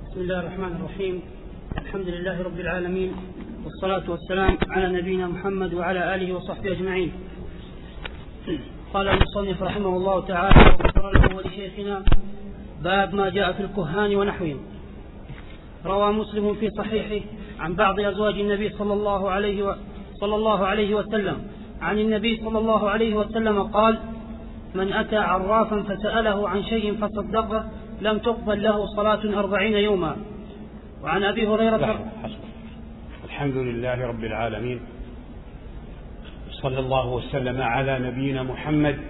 بسم الله الرحمن الرحيم. الحمد لله رب العالمين، والصلاة والسلام على نبينا محمد وعلى آله وصحبه أجمعين. قال المصنف رحمه الله تعالى وغفر له ولشيخنا: باب ما جاء في الكهان ونحوهم. روى مسلم في صحيحه عن بعض أزواج النبي صلى الله عليه وسلم عن النبي صلى الله عليه وسلم قال: من أتى عرافا فسأله عن شيء فصدقه لم تقبل له صلاة 40 يوما. وعن أبي هريرة. الحمد لله رب العالمين، صلى الله وسلم على نبينا محمد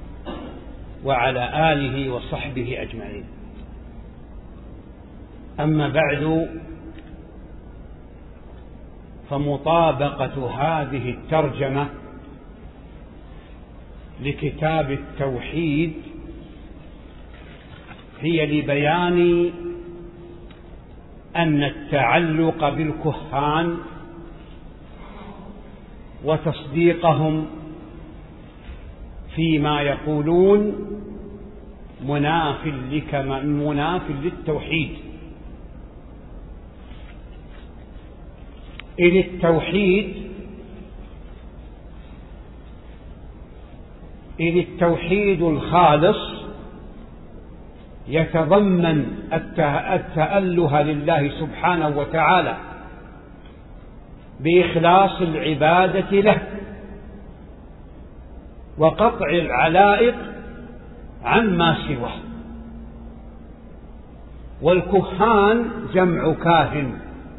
وعلى آله وصحبه أجمعين. أما بعد، فمطابقة هذه الترجمة لكتاب التوحيد هي لبيان أن التعلق بالكهان وتصديقهم فيما يقولون مناف للتوحيد. إذ التوحيد الخالص يتضمن التأله لله سبحانه وتعالى بإخلاص العبادة له وقطع العلائق عما سواه. والكهان جمع كاهن،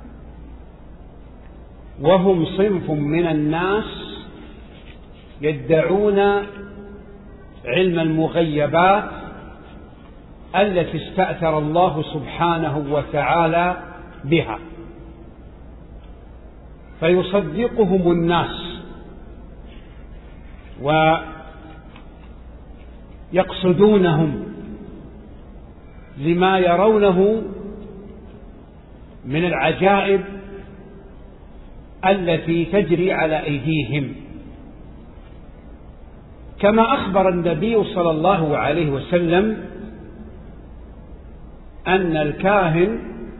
وهم صنف من الناس يدعون علم المغيبات التي استأثر الله سبحانه وتعالى بها، فيصدقهم الناس ويقصدونهم لما يرونه من العجائب التي تجري على أيديهم، كما أخبر النبي صلى الله عليه وسلم أن الكاهن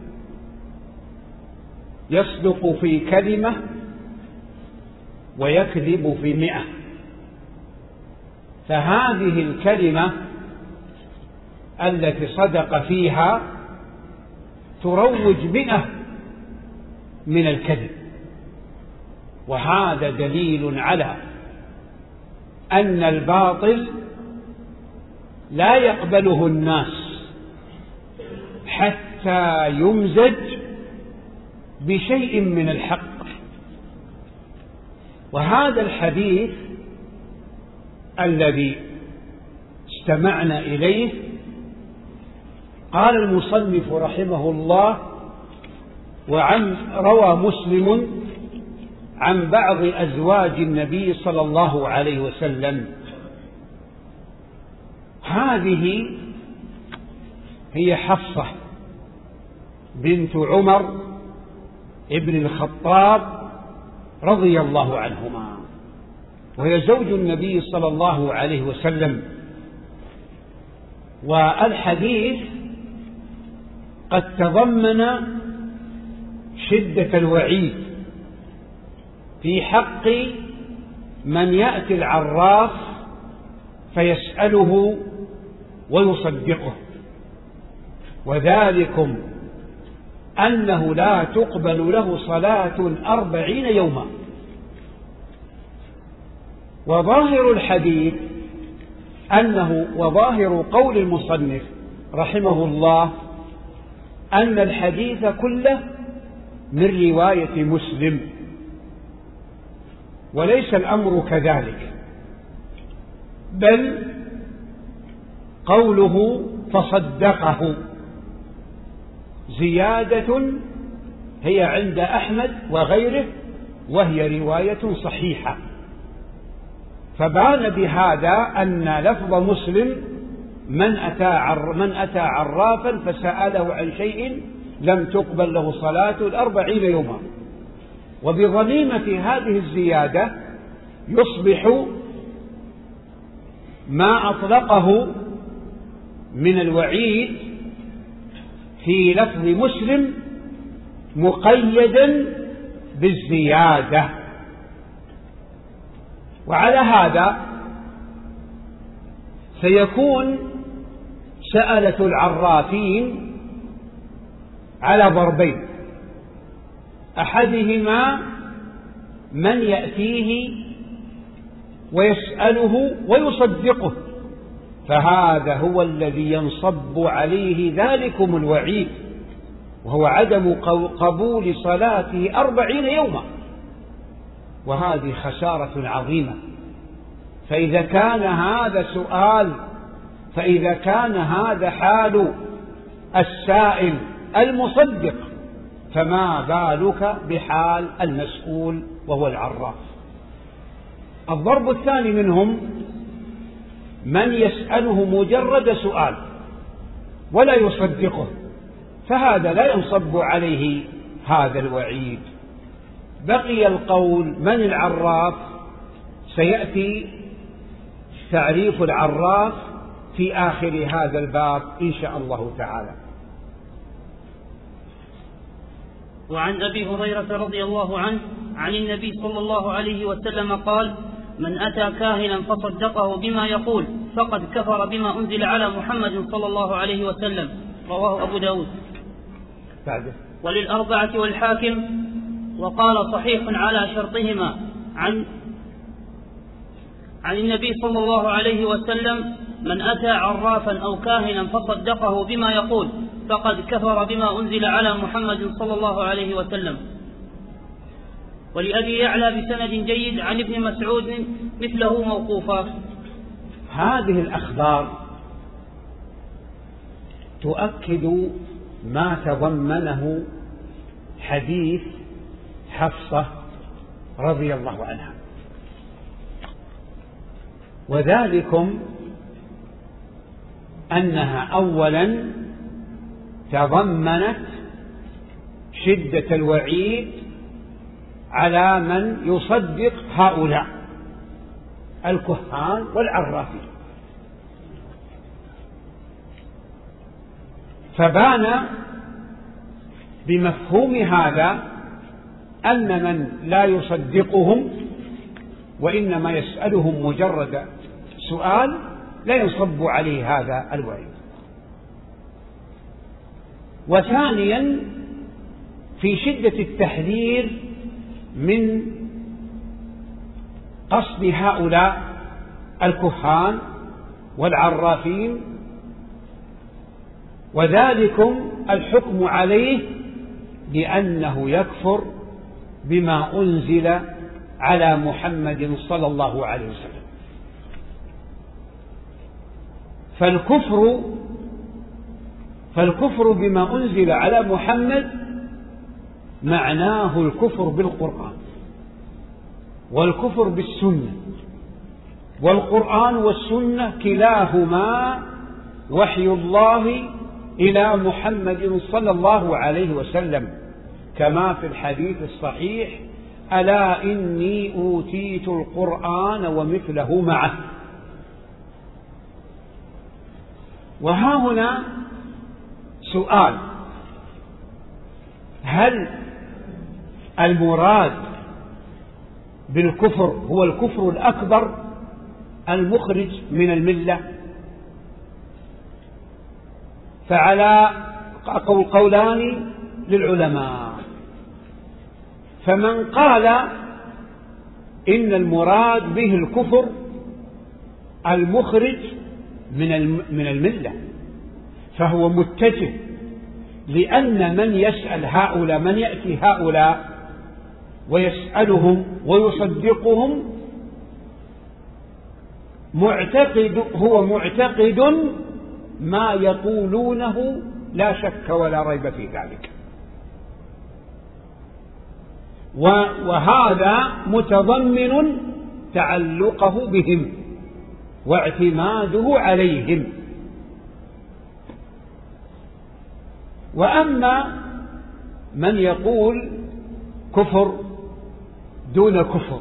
يصدق في كلمة ويكذب في 100. فهذه الكلمة التي صدق فيها تروج 100 من الكذب، وهذا دليل على أن الباطل لا يقبله الناس حتى يمزج بشيء من الحق. وهذا الحديث الذي استمعنا إليه قال المصنف رحمه الله: روى مسلم عن بعض أزواج النبي صلى الله عليه وسلم. هذه هي حفصة بنت عمر ابن الخطاب رضي الله عنهما، وهي زوج النبي صلى الله عليه وسلم. والحديث قد تضمن شدة الوعيد في حق من يأتي العراف فيسأله ويصدقه، وذلكم أنه لا تقبل له صلاة 40 يوما. وظاهر الحديث وظاهر قول المصنف رحمه الله أن الحديث كله من رواية مسلم، وليس الأمر كذلك، بل قوله فصدقه زيادة هي عند أحمد وغيره، وهي رواية صحيحة. فبان بهذا أن لفظ مسلم من أتى عرافا فسأله عن شيء لم تقبل له صلاة 40 يوما. وبضميمة هذه الزيادة يصبح ما أطلقه من الوعيد في لفظ مسلم مقيدا بالزيادة. وعلى هذا سيكون سألة العرافين على ضربين: أحدهما من يأتيه ويسأله ويصدقه، فهذا هو الذي ينصب عليه ذلكم الوعيد، وهو عدم قبول صلاته 40 يوما، وهذه خسارة عظيمة. فإذا كان هذا حال السائل المصدق، فما بالك بحال المسؤول وهو العراف. الضرب الثاني منهم من يسأله مجرد سؤال ولا يصدقه، فهذا لا ينصب عليه هذا الوعيد. بقي القول من العراف، سيأتي تعريف العراف في آخر هذا الباب إن شاء الله تعالى. وعن أبي هريرة رضي الله عنه عن النبي صلى الله عليه وسلم قال: من أتى كاهنا فصدقه بما يقول فقد كفر بما أنزل على محمد صلى الله عليه وسلم. رواه أبو داود. وللأربعة والحاكم. وقال صحيح على شرطهما عن النبي صلى الله عليه وسلم: من أتى عرافا أو كاهنا فصدقه بما يقول فقد كفر بما أنزل على محمد صلى الله عليه وسلم. ولأبي يعلى بسند جيد عن ابن مسعود مثله موقوفا. هذه الأخبار تؤكد ما تضمنه حديث حفصة رضي الله عنها، وذلكم أنها أولا تضمنت شدة الوعيد على من يصدق هؤلاء الكهان والعرافين، فبان بمفهوم هذا أن من لا يصدقهم وإنما يسألهم مجرد سؤال لا ينصب عليه هذا الوعيد. وثانيا في شدة التحذير من قصد هؤلاء الكهان والعرافين، وذلكم الحكم عليه بأنه يكفر بما أنزل على محمد صلى الله عليه وسلم. فالكفر بما أنزل على محمد معناه الكفر بالقرآن والكفر بالسنة، والقرآن والسنة كلاهما وحي الله إلى محمد صلى الله عليه وسلم، كما في الحديث الصحيح: ألا إني أوتيت القرآن ومثله معه. وها هنا سؤال: هل المراد بالكفر هو الكفر الأكبر المخرج من الملة؟ فعلى قولان للعلماء، فمن قال إن المراد به الكفر المخرج من الملة فهو متجه، لأن من يسأل هؤلاء، من يأتي هؤلاء ويسألهم ويصدقهم هو معتقد ما يقولونه لا شك ولا ريب في ذلك، وهذا متضمن تعلقه بهم واعتماده عليهم. وأما من يقول كفر دون كفر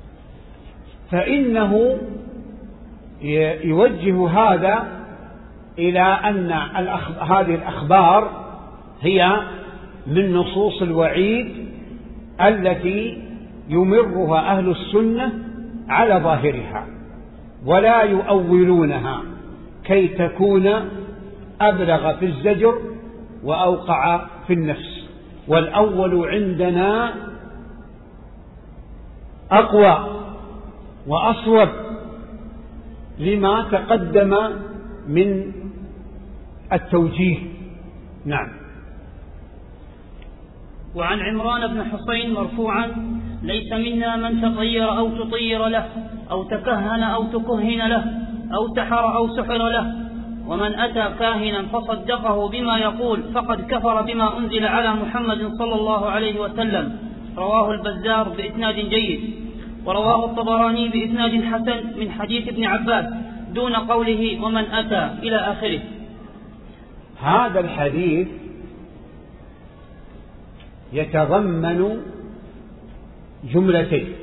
فإنه يوجه هذا إلى أن هذه الأخبار هي من نصوص الوعيد التي يمرها أهل السنة على ظاهرها ولا يؤولونها كي تكون أبلغ في الزجر وأوقع في النفس. والأول عندنا أقوى وأصوب لما تقدم من التوجيه. نعم. وعن عمران بن حسين مرفوعا: ليس منا من تطير أو تطير له أو تكهن أو تكهن له أو تحر أو سحر له، ومن أتى كاهنا فصدقه بما يقول فقد كفر بما أنزل على محمد صلى الله عليه وسلم. رواه البزار بإسناد جيد، ورواه الطبراني بإسناد حسن من حديث ابن عباس دون قوله ومن أتى إلى آخره. هذا الحديث يتضمن جملتين.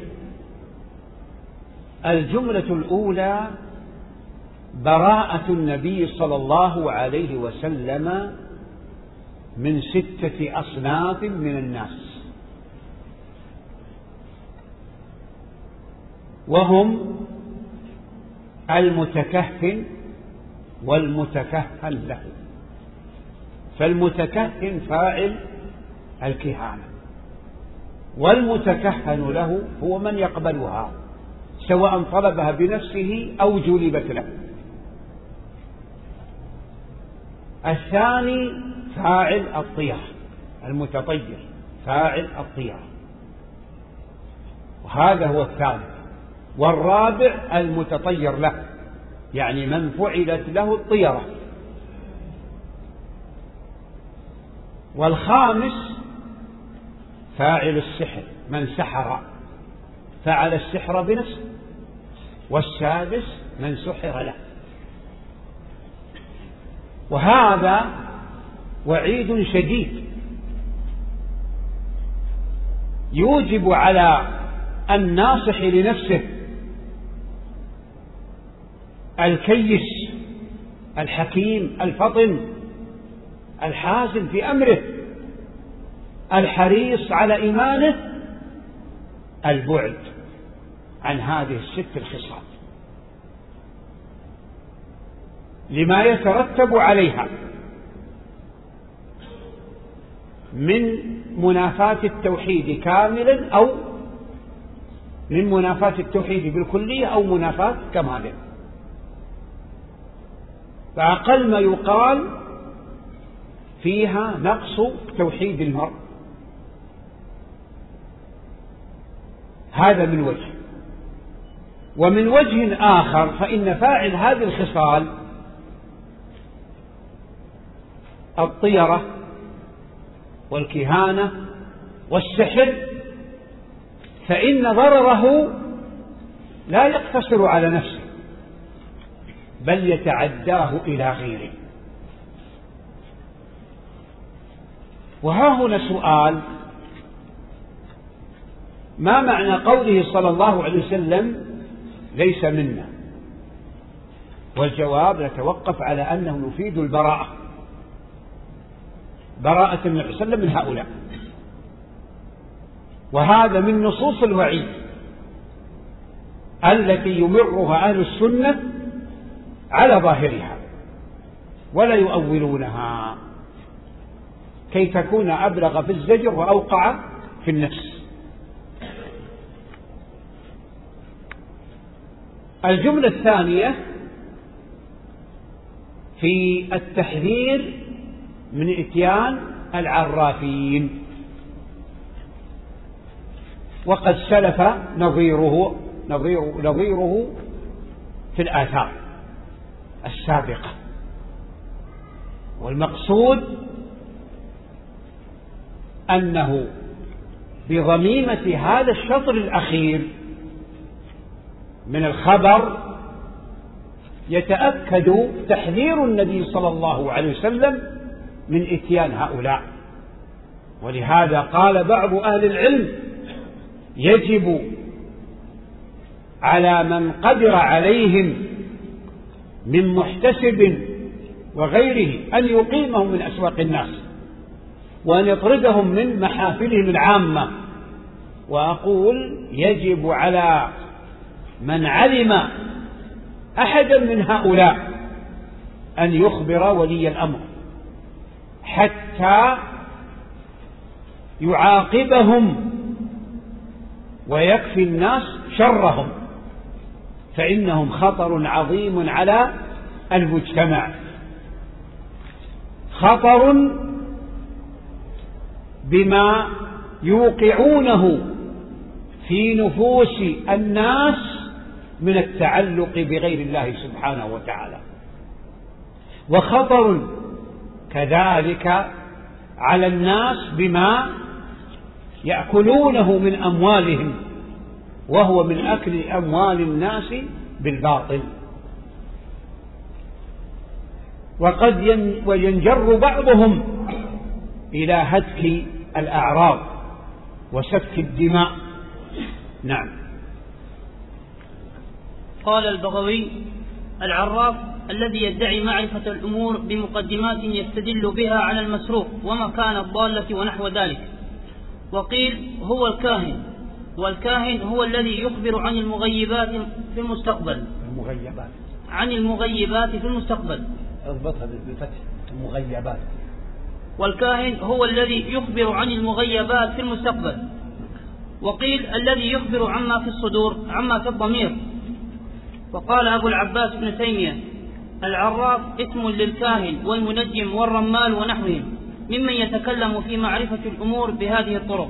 الجملة الأولى براءة النبي صلى الله عليه وسلم من 6 أصناف من الناس، وهم المتكهن والمتكهن له. فالمتكهن فاعل الكهانة، والمتكهن له هو من يقبلها سواء طلبها بنفسه أو جلبت له. الثاني فاعل الطيرة، المتطير فاعل الطيرة، وهذا هو الثالث. والرابع المتطير له، يعني من فعلت له الطيرة. والخامس فاعل السحر، من سحر فعل السحر بنفسه. والسادس من سحر له. وهذا وعيد شديد يوجب على الناصح لنفسه الكيس الحكيم الفطن الحازم في أمره الحريص على إيمانه البعد عن هذه ال6 الخصال لما يترتب عليها من منافاة التوحيد كاملا أو من منافاة التوحيد بالكلية أو منافاة كماله. فأقل ما يقال فيها نقص توحيد المرء. هذا من وجه. ومن وجه آخر فإن فاعل هذه الخصال الطيرة والكهانة والسحر فإن ضرره لا يقتصر على نفسه بل يتعداه إلى غيره. وها هنا سؤال: ما معنى قوله صلى الله عليه وسلم ليس منا؟ والجواب نتوقف على أنه يفيد البراءة، براءة النبي صلى الله عليه وسلم من هؤلاء. وهذا من نصوص الوعيد التي يمرها أهل السنة على ظاهرها ولا يؤولونها كي تكون أبلغ في الزجر وأوقع في النفس. الجملة الثانية في التحذير من إتيان العرافين، وقد سلف نظيره في الآثار السابقة. والمقصود أنه بضميمة هذا الشطر الأخير من الخبر يتأكد تحذير النبي صلى الله عليه وسلم من إتيان هؤلاء. ولهذا قال بعض أهل العلم: يجب على من قدر عليهم من محتسب وغيره أن يقيمهم من أسواق الناس وأن يطردهم من محافلهم العامة. وأقول يجب على من علم أحدا من هؤلاء أن يخبر ولي الأمر حتى يعاقبهم ويكفي الناس شرهم، فإنهم خطر عظيم على المجتمع، خطر بما يوقعونه في نفوس الناس من التعلق بغير الله سبحانه وتعالى، وخطر كذلك على الناس بما يأكلونه من أموالهم، وهو من أكل أموال الناس بالباطل. وقد ينجر بعضهم إلى هتك الأعراض وسفك الدماء. نعم. قال البغوي: العراف الذي يدعي معرفة الأمور بمقدمات يستدل بها على المسروق ومكان الضالة ونحو ذلك. وقيل هو الكاهن، والكاهن هو الذي يخبر عن المغيبات في المستقبل. عن المغيبات في المستقبل. اضبطها بالفتح، المغيبات. والكاهن هو الذي يخبر عن المغيبات في المستقبل. وقيل الذي يخبر عما في الصدور، عما في الضمير. وقال أبو العباس ابن تيمية: العراف اسم للكاهن والمنجم والرمال ونحوهم ممن يتكلم في معرفة الأمور بهذه الطرق.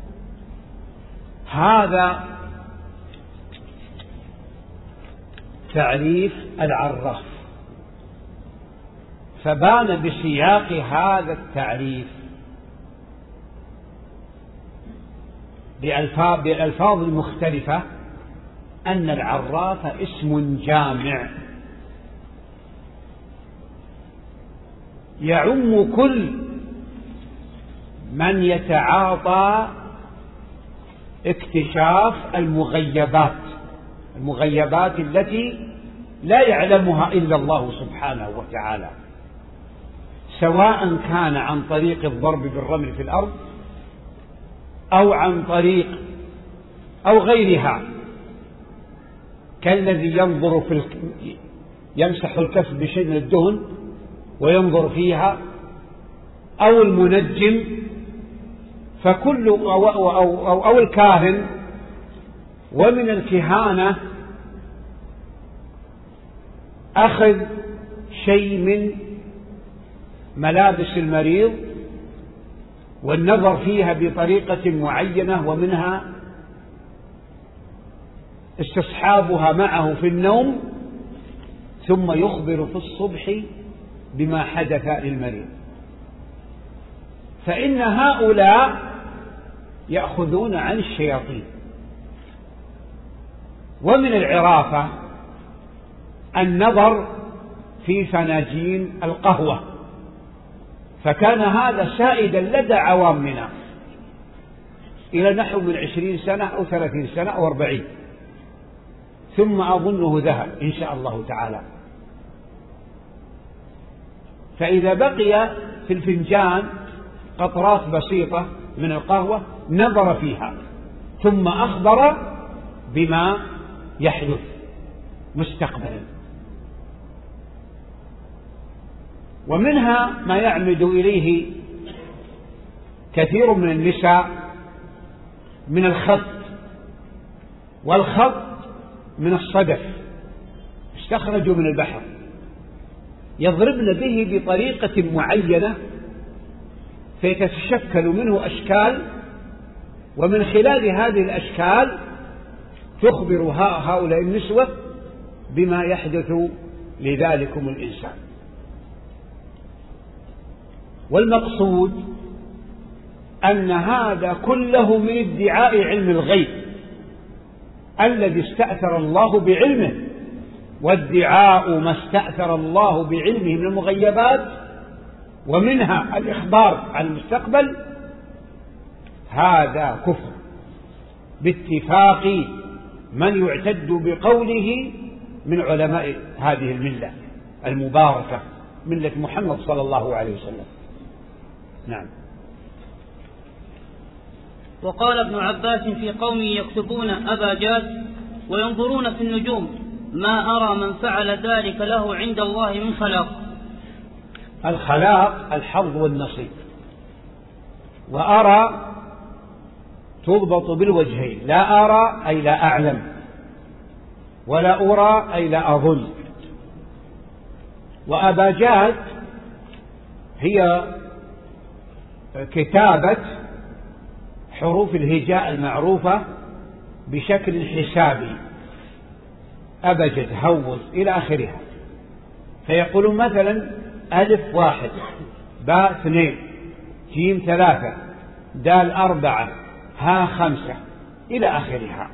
هذا تعريف العراف، فبان بسياق هذا التعريف بالألفاظ المختلفة أن العراف اسم جامع يعم كل من يتعاطى اكتشاف المغيبات التي لا يعلمها إلا الله سبحانه وتعالى، سواء كان عن طريق الضرب بالرمل في الأرض أو عن طريق أو غيرها، كالذي ينظر يمسح الكف بشيء من الدهن وينظر فيها، أو المنجم، فكل أو الكاهن. ومن الكهانة أخذ شيء من ملابس المريض والنظر فيها بطريقة معينة، ومنها استصحابها معه في النوم، ثم يخبر في الصبح بما حدث للمريض. فإن هؤلاء يأخذون عن الشياطين. ومن العرافة النظر في فناجين القهوة، فكان هذا سائدا لدى عوامنا إلى نحو من 20 سنة أو 30 سنة أو 40، ثم أظنه ذهب إن شاء الله تعالى. فإذا بقي في الفنجان قطرات بسيطة من القهوة نظر فيها ثم أخبر بما يحدث مستقبلا. ومنها ما يعمد إليه كثير من النساء من الخط، والخط من الصدف استخرجوا من البحر، يضربن به بطريقة معينة فيتشكل منه أشكال، ومن خلال هذه الأشكال تخبر هؤلاء النسوة بما يحدث لذلكم الإنسان. والمقصود أن هذا كله من ادعاء علم الغيب الذي استأثر الله بعلمه، وادعاء ما استأثر الله بعلمه من المغيبات ومنها الإخبار عن المستقبل هذا كفر باتفاق من يعتد بقوله من علماء هذه الملة المباركة ملة محمد صلى الله عليه وسلم. نعم. وقال ابن عباس في قوم يكتبون أبا جاد وينظرون في النجوم ما أرى من فعل ذلك له عند الله من خلاق. الخلاق الحظ والنصيب، وأرى تضبط بالوجهين، لا أرى أي لا أعلم، ولا أرى أي لا أظن. وأباجاد هي كتابة حروف الهجاء المعروفة بشكل حسابي، أبجد، هوز إلى آخرها. فيقولون مثلا ألف 1، باء 2، جيم 3، دال 4، ها 5 إلى آخرها.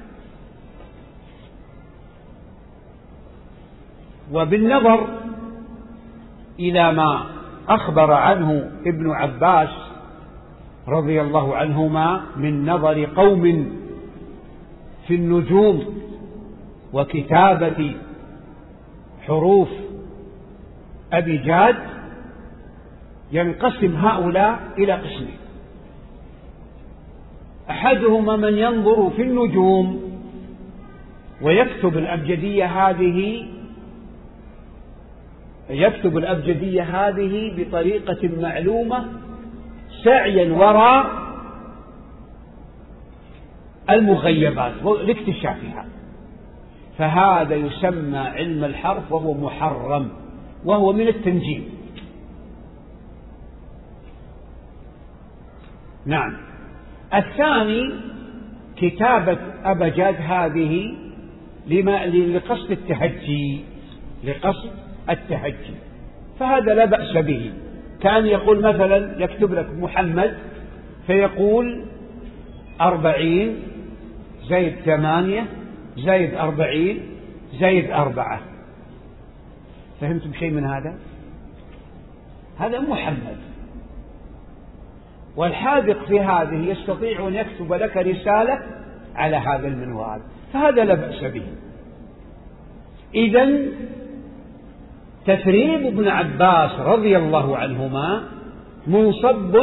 وبالنظر إلى ما أخبر عنه ابن عباس رضي الله عنهما من نظر قوم في النجوم وكتابة حروف أبي جاد، ينقسم هؤلاء إلى قسمين: أحدهما من ينظر في النجوم ويكتب الأبجدية هذه بطريقة معلومة سعيا وراء المغيبات لاكتشافها، فهذا يسمى علم الحرف وهو محرم، وهو من التنجيم. نعم. الثاني كتابة أبجاد هذه لقصد التهجي، فهذا لا بأس به. كان يقول مثلا يكتب لك محمد فيقول 40 زائد 8 زائد 40 زائد 4. فهمتم شيء من هذا؟ هذا محمد. والحاذق في هذه يستطيع أن يكتب لك رسالة على هذا المنوال، فهذا لا بأس به. إذن تثريب ابن عباس رضي الله عنهما منصب،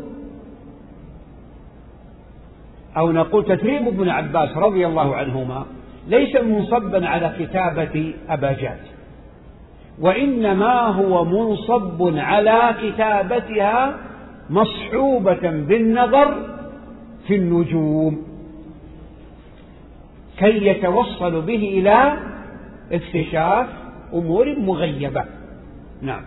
أو نقول تثريب ابن عباس رضي الله عنهما ليس منصبا على كتابة أباجاد، وإنما هو منصب على كتابتها مصحوبة بالنظر في النجوم كي يتوصل به إلى اكتشاف أمور مغيبة. نعم.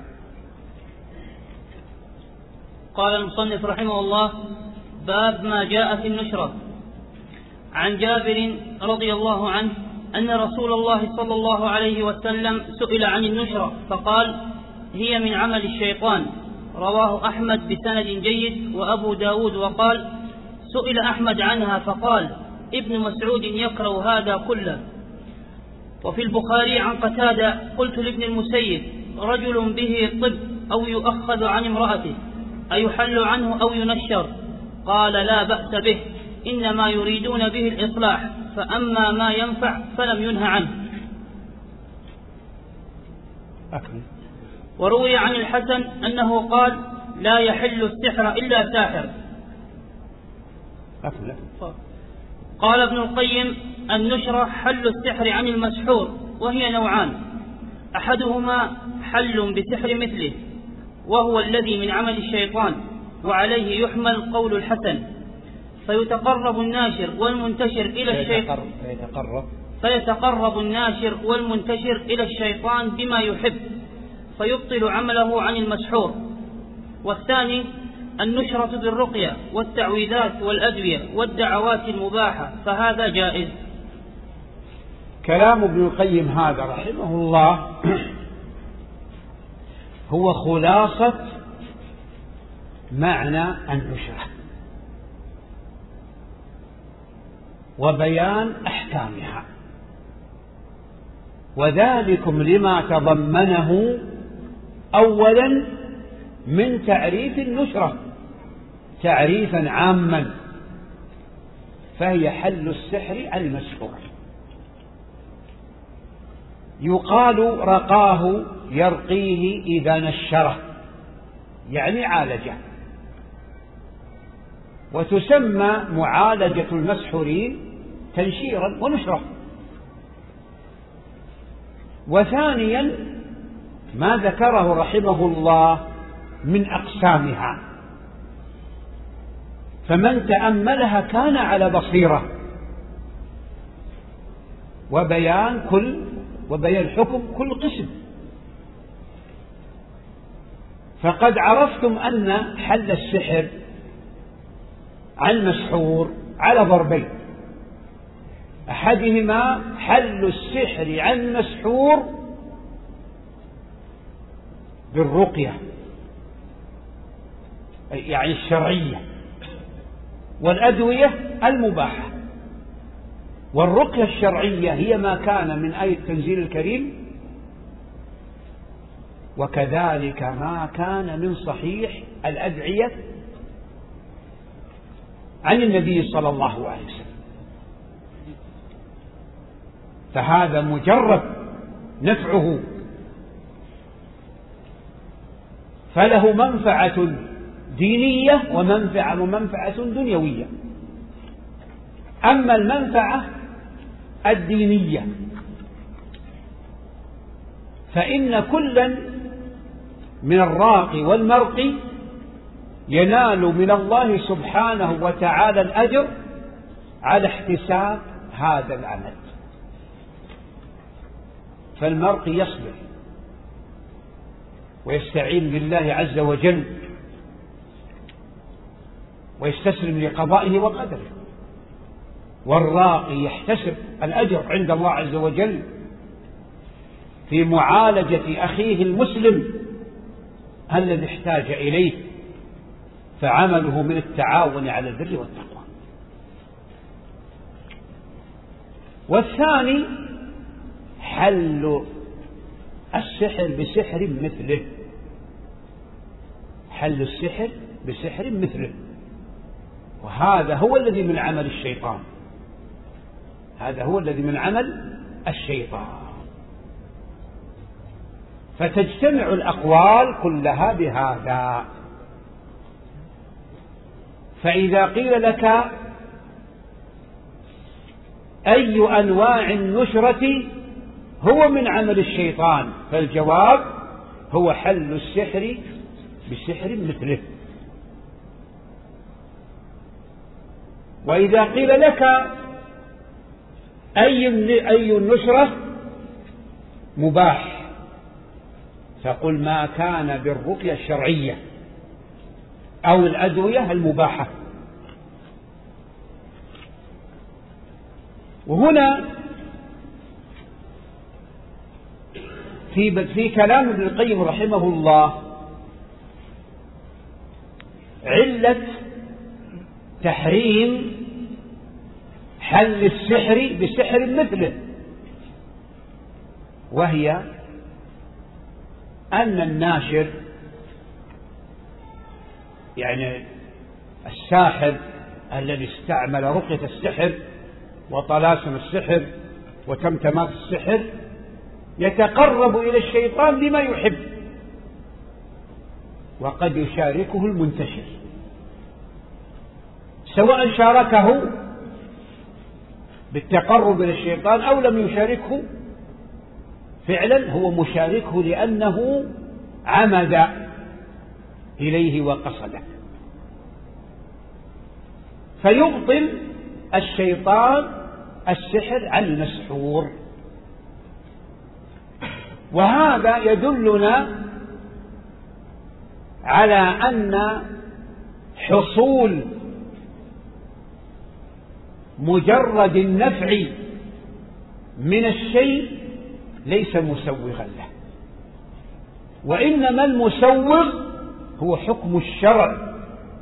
قال المصنف رحمه الله: باب ما جاء في النشرة. عن جابر رضي الله عنه أن رسول الله صلى الله عليه وسلم سئل عن النشرة فقال: هي من عمل الشيطان. رواه أحمد بسند جيد وأبو داود. وقال: سئل أحمد عنها فقال: ابن مسعود يكره هذا كله. وفي البخاري عن قتادة: قلت لابن المسيب: رجل به طب أو يؤخذ عن امرأته أيحل عنه أو ينشر؟ قال: لا بأس به، إنما يريدون به الإصلاح، فأما ما ينفع فلم ينه عنه. وروي عن الحسن أنه قال: لا يحل السحر إلا ساحر. قال ابن القيم: النشرة حل السحر عن المسحور، وهي نوعان: أحدهما حل بسحر مثله وهو الذي من عمل الشيطان، وعليه يحمل قول الحسن، فيتقرب الناشر والمنتشر إلى الشيطان بما يحب فيبطل عمله عن المسحور. والثاني النشرة بالرقية والتعويذات والأدوية والدعوات المباحة، فهذا جائز. كلام ابن القيم هذا رحمه الله هو خلاصة معنى النشرة وبيان أحكامها، وذلكم لما تضمنه أولا من تعريف النشرة تعريفا عاما، فهي حل السحر عن المسحور. يقال رقاه يرقيه إذا نشره، يعني عالجه. وتسمى معالجة المسحورين تنشيرا ونشرا. وثانيا ما ذكره رحمه الله من أقسامها، فمن تأملها كان على بصيرة وبيان حكم كل قسم. فقد عرفتم أن حل السحر عن مسحور على ضربين: أحدهما حل السحر عن مسحور بالرقية يعني الشرعية والأدوية المباحة. والرقية الشرعية هي ما كان من آية التنزيل الكريم، وكذلك ما كان من صحيح الأدعية عن النبي صلى الله عليه وسلم. فهذا مجرد نفعه فله منفعة دينية ومنفعة دنيوية. أما المنفعة الدينية فإن كلا من الراقي والمرقي ينال من الله سبحانه وتعالى الأجر على احتساب هذا العمل. فالمرقي يصبر ويستعين بالله عز وجل ويستسلم لقضائه وقدره، والراقي يحتسب الأجر عند الله عز وجل في معالجة أخيه المسلم الذي احتاج إليه، فعمله من التعاون على البر والتقوى. والثاني حل السحر بسحر مثله، حل السحر بسحر مثله، وهذا هو الذي من عمل الشيطان، هذا هو الذي من عمل الشيطان. فتجتمع الأقوال كلها بهذا. فإذا قيل لك أي أنواع النشرة هو من عمل الشيطان، فالجواب هو حل السحر بسحر مثله. وإذا قيل لك أي النشرة مباح، فقل ما كان بالرقية الشرعية أو الأدوية المباحة. وهنا في كلام ابن القيم رحمه الله علة تحريم حل السحر بسحر مثله، وهي أن الناشر يعني الساحر الذي استعمل رقية السحر وطلاسم السحر وتمتمات السحر يتقرب إلى الشيطان بما يحب، وقد يشاركه المنتشر، سواء شاركه بالتقرب إلى الشيطان أو لم يشاركه فعلا، هو مشاركه لأنه عمد إليه وقصده، فيبطل الشيطان السحر عن المسحور. وهذا يدلنا على أن حصول مجرد النفع من الشيء ليس مسوغا له، وإنما المسوغ هو حكم الشرع،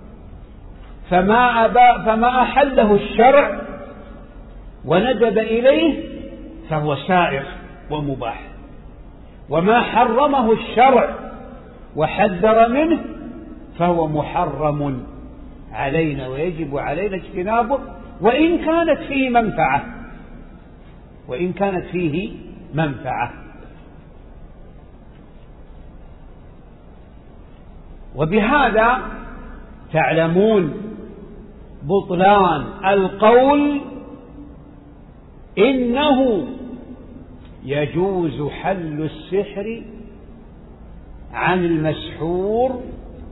فما أحله الشرع وندب إليه فهو سائغ ومباح، وما حرمه الشرع وحذر منه فهو محرم علينا ويجب علينا اجتنابه، وإن كانت فيه منفعة وبهذا تعلمون بطلان القول إنه يجوز حل السحر عن المسحور،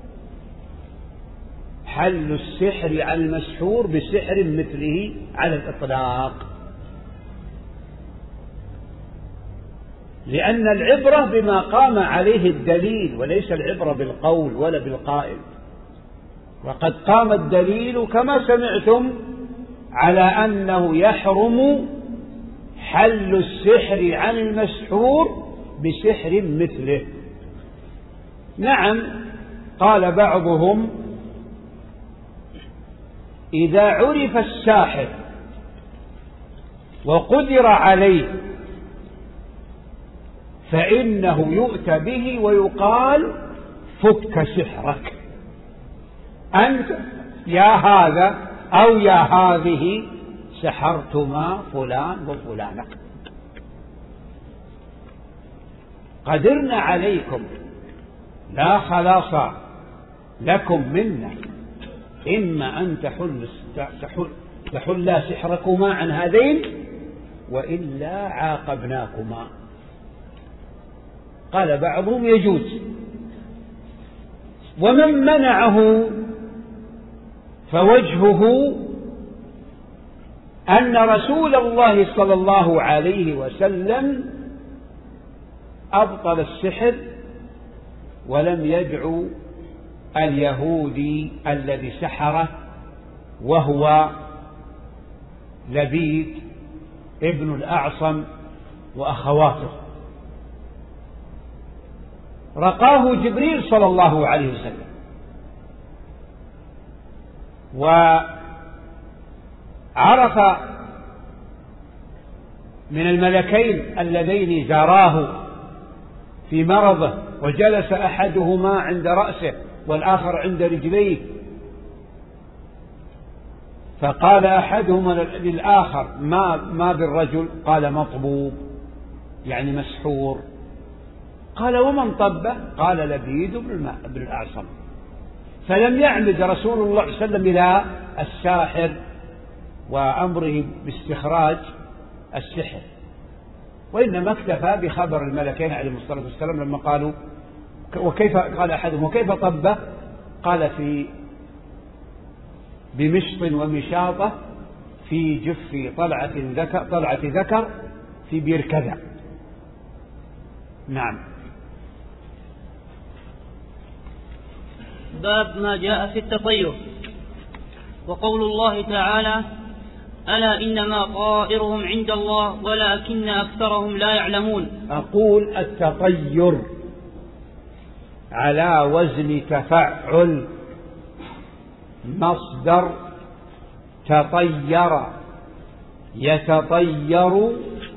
حل السحر عن المسحور بسحر مثله على الإطلاق، لأن العبرة بما قام عليه الدليل وليس العبرة بالقول ولا بالقائل. وقد قام الدليل كما سمعتم على أنه يحرم حل السحر عن المسحور بسحر مثله. نعم، قال بعضهم إذا عرف الساحر وقدر عليه فإنه يؤتى به ويقال فك سحرك، أنت يا هذا أو يا هذه سحرتما فلان وفلانة، قدرنا عليكم، لا خلاص لكم منا، إما أن تحل سحركما عن هذين وإلا عاقبناكما. قال بعضهم يجوز، ومن منعه فوجهه أن رسول الله صلى الله عليه وسلم أبطل السحر ولم يدعو اليهودي الذي سحره وهو لبيد ابن الأعصم وأخواته، رقاه جبريل صلى الله عليه وسلم، وعرف من الملكين اللذين زاراه في مرضه وجلس أحدهما عند رأسه والآخر عند رجليه، فقال أحدهما للآخر ما بالرجل؟ قال مطبوب يعني مسحور. قال ومن طبه؟ قال لبيد بن الأعصم. فلم يعمد رسول الله صلى الله عليه وسلم إلى الساحر وأمره باستخراج السحر، وإنما اكتفى بخبر الملكين عليهم الصلاة والسلام لما قالوا وكيف، قال أحدهم وكيف طبه؟ قال بمشط ومشاطة في جف طلعة ذكر في بير كذا. نعم. باب ما جاء في التطير. وقول الله تعالى: ألا إنما طائرهم عند الله ولكن أكثرهم لا يعلمون. أقول التطير على وزن تفعل، مصدر تطير يتطير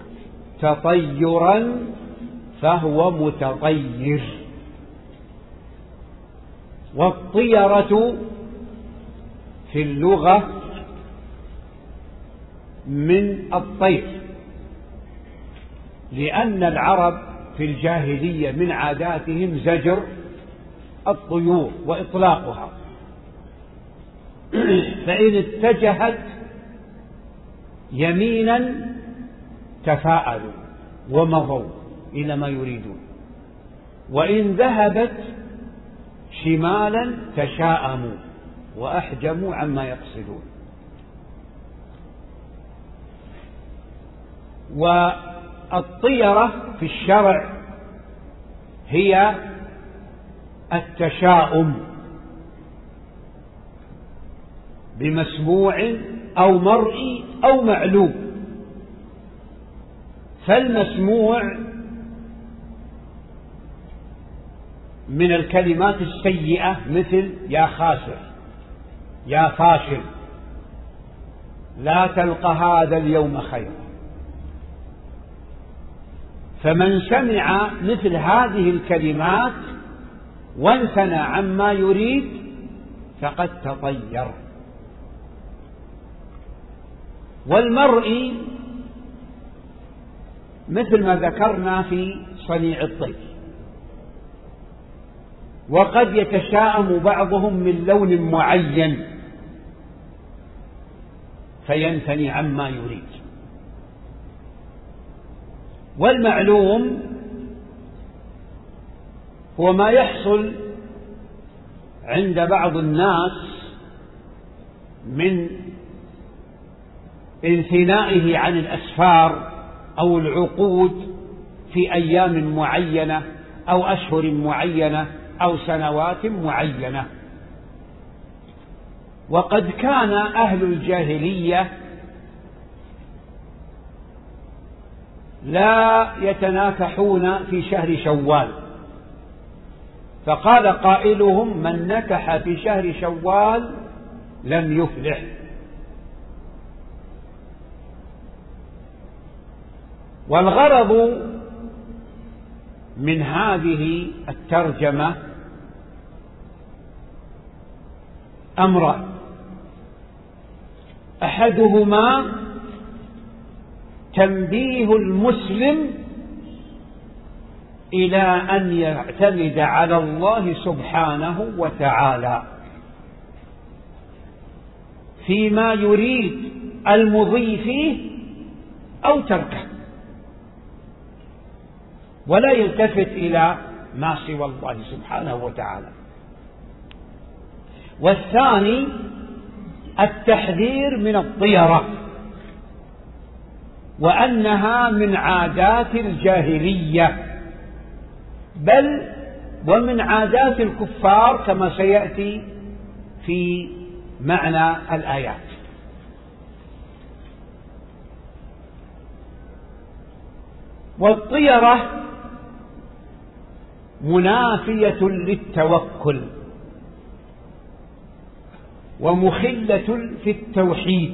تطيرا فهو متطير. والطيرة في اللغة من الطير، لأن العرب في الجاهلية من عاداتهم زجر الطيور وإطلاقها، فإن اتجهت يمينا تفاءلوا ومضوا إلى ما يريدون، وإن ذهبت شمالا تشاءموا وأحجموا عما يقصدون. والطيرة في الشرع هي التشاؤم بمسموع أو مرئي أو معلوم. فالمسموع من الكلمات السيئة مثل يا خاسر، يا فاشل، لا تلقى هذا اليوم خيرا. فمن سمع مثل هذه الكلمات وانثنى عما يريد فقد تطير. والمرئي مثل ما ذكرنا في صنيع الطير، وقد يتشاءم بعضهم من لون معين فينثني عما يريد. والمعلوم هو ما يحصل عند بعض الناس من انثنائه عن الأسفار أو العقود في أيام معينة أو أشهر معينة أو سنوات معينة. وقد كان أهل الجاهلية لا يتناكحون في شهر شوال، فقال قائلهم: من نكح في شهر شوال لم يفلح. والغرض من هذه الترجمة أمران: أحدهما تنبيه المسلم إلى أن يعتمد على الله سبحانه وتعالى فيما يريد المضي فيه أو تركه، ولا يلتفت إلى ما سوى الله سبحانه وتعالى. والثاني التحذير من الطيرة، وأنها من عادات الجاهلية، بل ومن عادات الكفار كما سيأتي في معنى الآيات. والطيرة منافية للتوكل ومخلة في التوحيد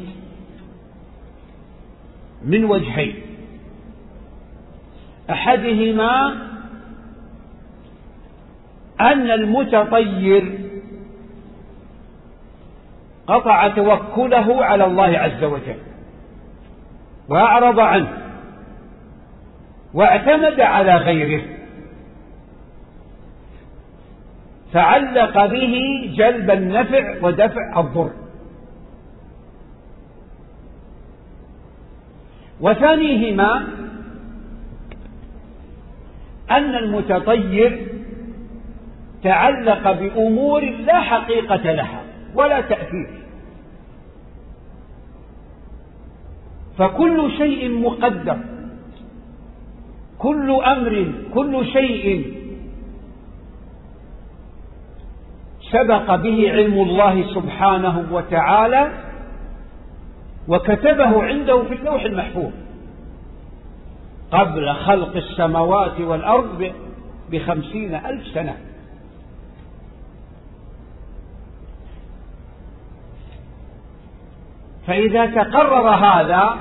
من وجهين: أحدهما أن المتطير قطع توكله على الله عز وجل وأعرض عنه واعتمد على غيره، فعلق به جلب النفع ودفع الضر. وثانيهما أن المتطير تعلق بأمور لا حقيقة لها ولا تأثير، فكل شيء مقدر، كل أمر، كل شيء سبق به علم الله سبحانه وتعالى وكتبه عنده في اللوح المحفوظ قبل خلق السماوات والأرض ب50,000 سنة. فإذا تقرر هذا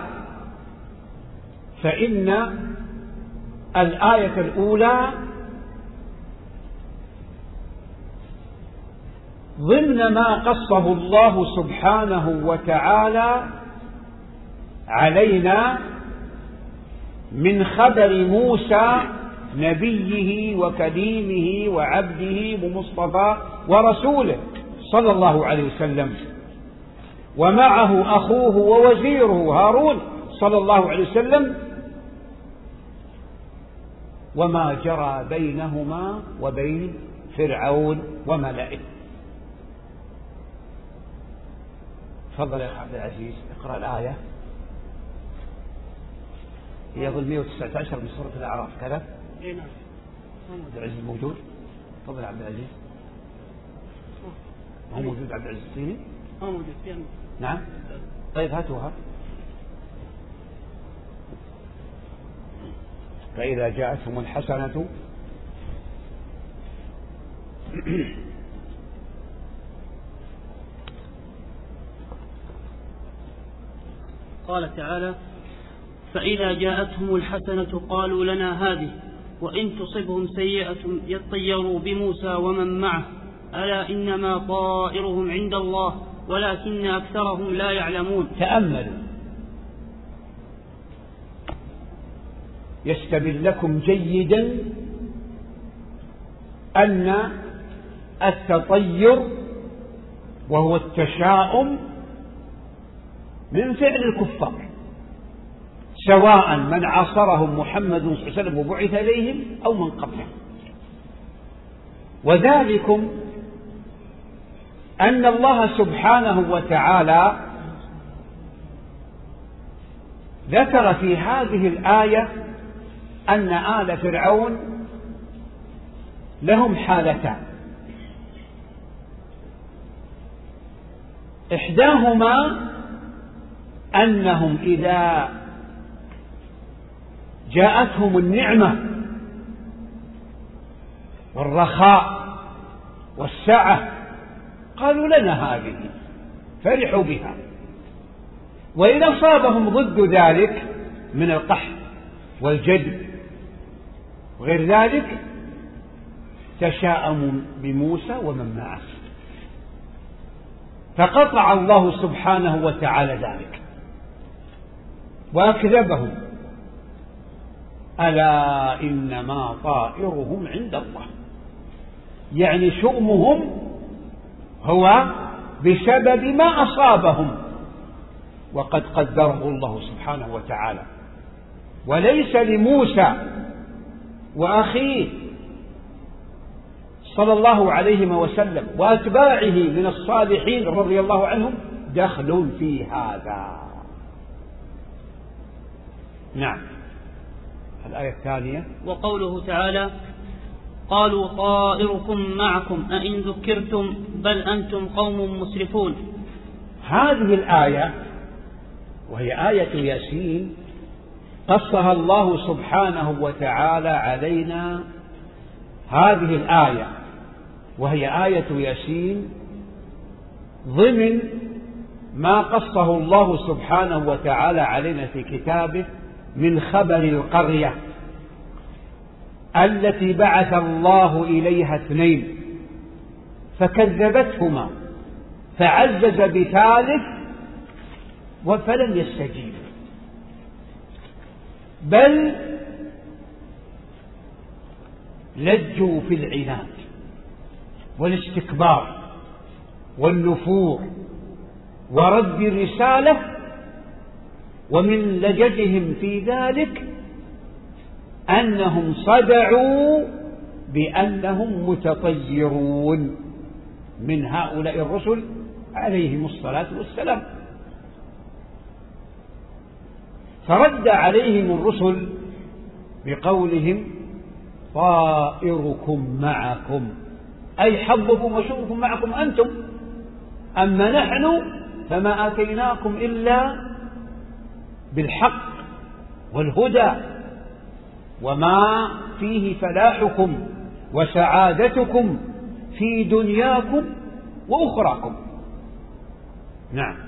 فإن الآية الأولى ضمن ما قصه الله سبحانه وتعالى علينا من خبر موسى نبيه وكليمه وعبده ومصطفى ورسوله صلى الله عليه وسلم، ومعه أخوه ووزيره هارون صلى الله عليه وسلم، وما جرى بينهما وبين فرعون وملئه. تفضل يا عبد العزيز اقرأ الآية، هي ظل 119 من سورة الأعراف كذا. اي نعم. عبد العزيز موجود؟ تفضل عبد العزيز. هو موجود عبد العزيز الصيني؟ موجود. نعم. طيب هاتوها. فإذا جاءتهم الحسنة قال تعالى: فإذا جاءتهم الحسنة قالوا لنا هذه وإن تصبهم سيئة يطيروا بموسى ومن معه ألا إنما طائرهم عند الله ولكن أكثرهم لا يعلمون. تأملوا: يستبين لكم جيدا أن التطير وهو التشاؤم من فعل الكفار، سواء من عاصرهم محمد صلى الله عليه وسلم وبعث إليهم أو من قبله. وذلكم أن الله سبحانه وتعالى ذكر في هذه الآية أن آل فرعون لهم حالتان، إحداهما أنهم إذا جاءتهم النعمة والرخاء والسعة قالوا لنا هذه، فرحوا بها. وإن أصابهم ضد ذلك من القحط والجدب وغير ذلك تشاءموا بموسى ومن معه، فقطع الله سبحانه وتعالى ذلك وأكذبهم. ألا إنما طائرهم عند الله، يعني شؤمهم هو بسبب ما أصابهم وقد قدره الله سبحانه وتعالى، وليس لموسى وأخيه صلى الله عليه وسلم وأتباعه من الصالحين رضي الله عنهم دخل في هذا. نعم. الآية الثانية: وقوله تعالى: قالوا طائركم معكم أئن ذكرتم بل أنتم قوم مسرفون. هذه الآية وهي آية ياسين قصها الله سبحانه وتعالى علينا. هذه الآية وهي آية ياسين ضمن ما قصه الله سبحانه وتعالى علينا في كتابه من خبر القرية التي بعث الله إليها 2 فكذبتهما فعزز بثالث فلم يستجيب، بل لجوا في العناد والاستكبار والنفور ورد الرسالة، ومن لججهم في ذلك أنهم صدعوا بأنهم متطيرون من هؤلاء الرسل عليهم الصلاة والسلام، فرد عليهم الرسل بقولهم طائركم معكم، أي حظكم وشؤمكم معكم أنتم، أما نحن فما آتيناكم إلا بالحق والهدى وما فيه فلاحكم وسعادتكم في دنياكم وأخراكم. نعم.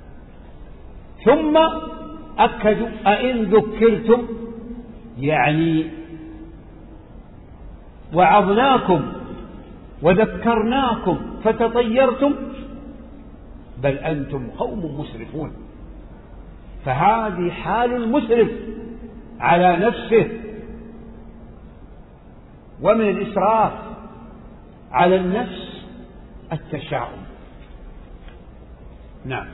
ثم أكدوا أئن ذكرتم، يعني وعظناكم وذكرناكم فتطيرتم بل أنتم قوم مسرفون. فهذه حال المسرف على نفسه، ومن الإسراف على النفس التشاؤم. نعم.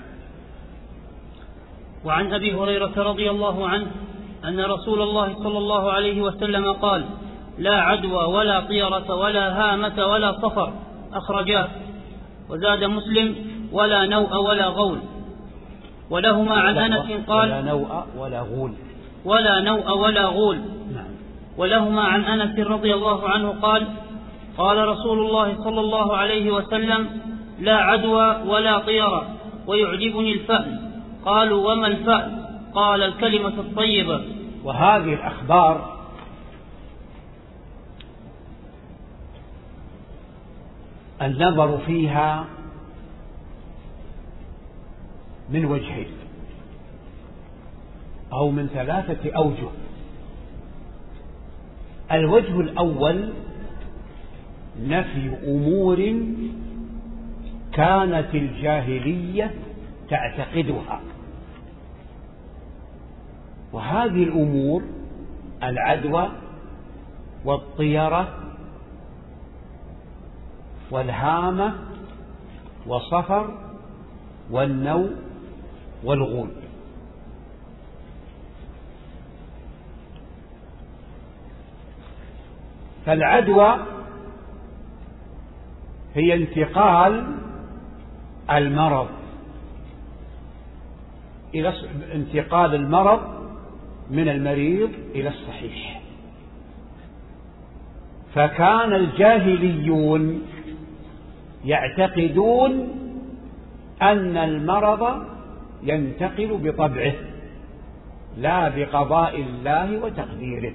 وعن أبي هريرة رضي الله عنه أن رسول الله صلى الله عليه وسلم قال: لا عدوى ولا طيرة ولا هامة ولا صفر، أخرجاه. وزاد مسلم: ولا نوء ولا غول. ولهما عن أنس قال: ولا نوء ولا غول. ولا نوء ولا غول. نعم. ولهما عن أنس رضي الله عنه قال: قال رسول الله صلى الله عليه وسلم: لا عدوى ولا طيرة ويعجبني الفأل. قالوا: وما الفأل؟ قال: الكلمة الطيبة. وهذه الأخبار النظر فيها من وجهين أو من 3 أوجه. الوجه الأول نفي أمور كانت الجاهلية تعتقدها، وهذه الأمور العدوى والطيرة والهامة وصفر والنو والغول. فالعدوى هي انتقال المرض انتقال المرض من المريض إلى الصحيح. فكان الجاهليون يعتقدون أن المرض ينتقل بطبعه لا بقضاء الله وتقديره.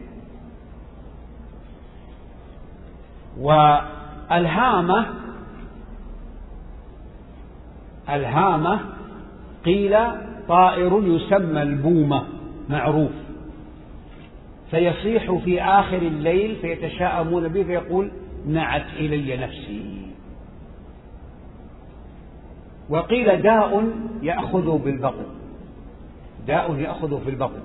الهامة قيل طائر يسمى البومة معروف، فيصيح في آخر الليل فيتشاءمون به فيقول نعت إلي نفسي. وقيل داء يأخذ بالبطن، داء يأخذ في البطن.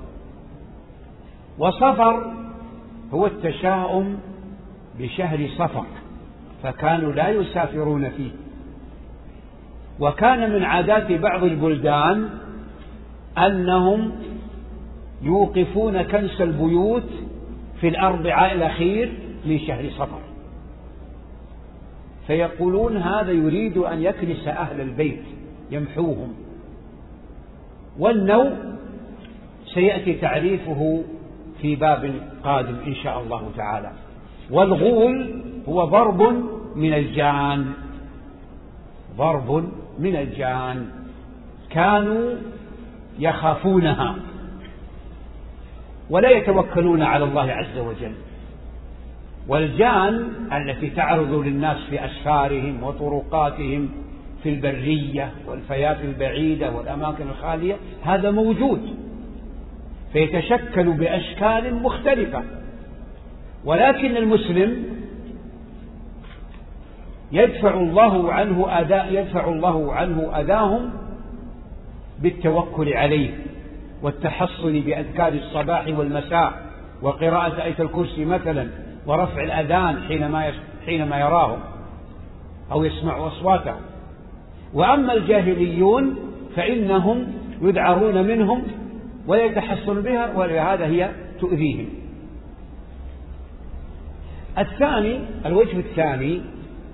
وصفر هو التشاؤم بشهر صفر، فكانوا لا يسافرون فيه. وكان من عادات بعض البلدان أنهم يوقفون كنس البيوت في الأربعاء الأخير من شهر صفر، فيقولون هذا يريد أن يكنس أهل البيت يمحوهم. والنوم سيأتي تعريفه في باب قادم إن شاء الله تعالى. والغول هو ضرب من الجان، ضرب من الجان، كانوا يخافونها ولا يتوكلون على الله عز وجل. والجان التي تعرض للناس في أسفارهم وطرقاتهم في البرية والفيات البعيدة والأماكن الخالية هذا موجود، فيتشكل بأشكال مختلفة. ولكن المسلم يدفع الله عنه أذاهم بالتوكل عليه والتحصن بأذكار الصباح والمساء وقراءة آية الكرسي مثلا ورفع الأذان حينما يراهم أو يسمع أصواتهم. وأما الجاهليون فإنهم يدعرون منهم ويتحصن بها، ولهذا هي تؤذيهم. الوجه الثاني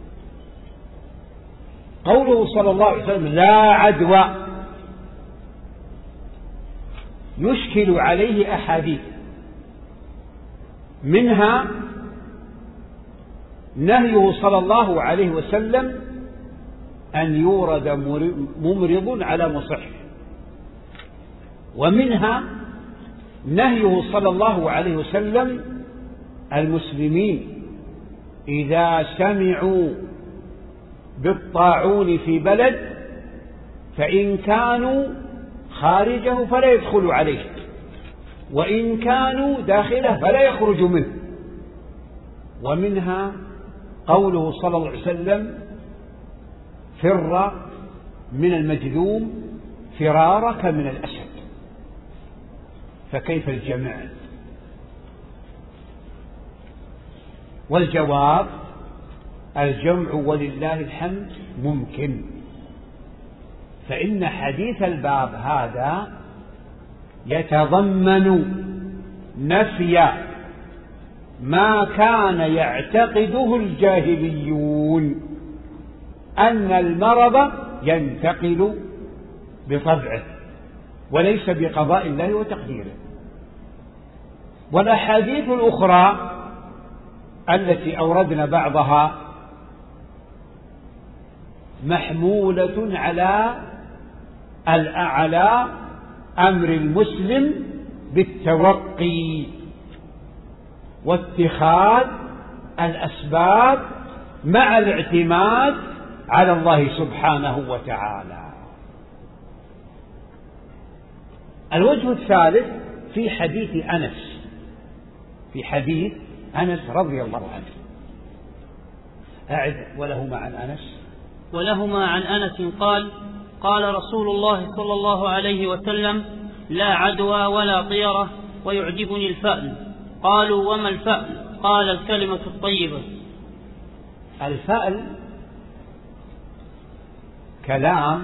قوله صلى الله عليه وسلم لا عدوى، يشكل عليه أحاديث، منها نهيه صلى الله عليه وسلم أن يورد ممرض على مصح، ومنها نهيه صلى الله عليه وسلم المسلمين إذا سمعوا بالطاعون في بلد فإن كانوا خارجه فلا يدخلوا عليه، وإن كانوا داخله فلا يخرجوا منه. ومنها قوله صلى الله عليه وسلم فر من المجذوم فرارك من الأسد، فكيف الجمع؟ والجواب الجمع ولله الحمد ممكن، فإن حديث الباب هذا يتضمن نفي ما كان يعتقده الجاهليون أن المرض ينتقل بطبعه وليس بقضاء الله وتقديره. والأحاديث الأخرى التي أوردنا بعضها محمولة على أمر المسلم بالتوقي واتخاذ الأسباب مع الاعتماد على الله سبحانه وتعالى. الوجه الثالث في حديث أنس رضي الله عنه. ولهما عن أنس قال قال رسول الله صلى الله عليه وسلم لا عدوى ولا طيرة ويعجبني الفأل. قالوا وما الفأل؟ قال الكلمة الطيبة. الفأل كلام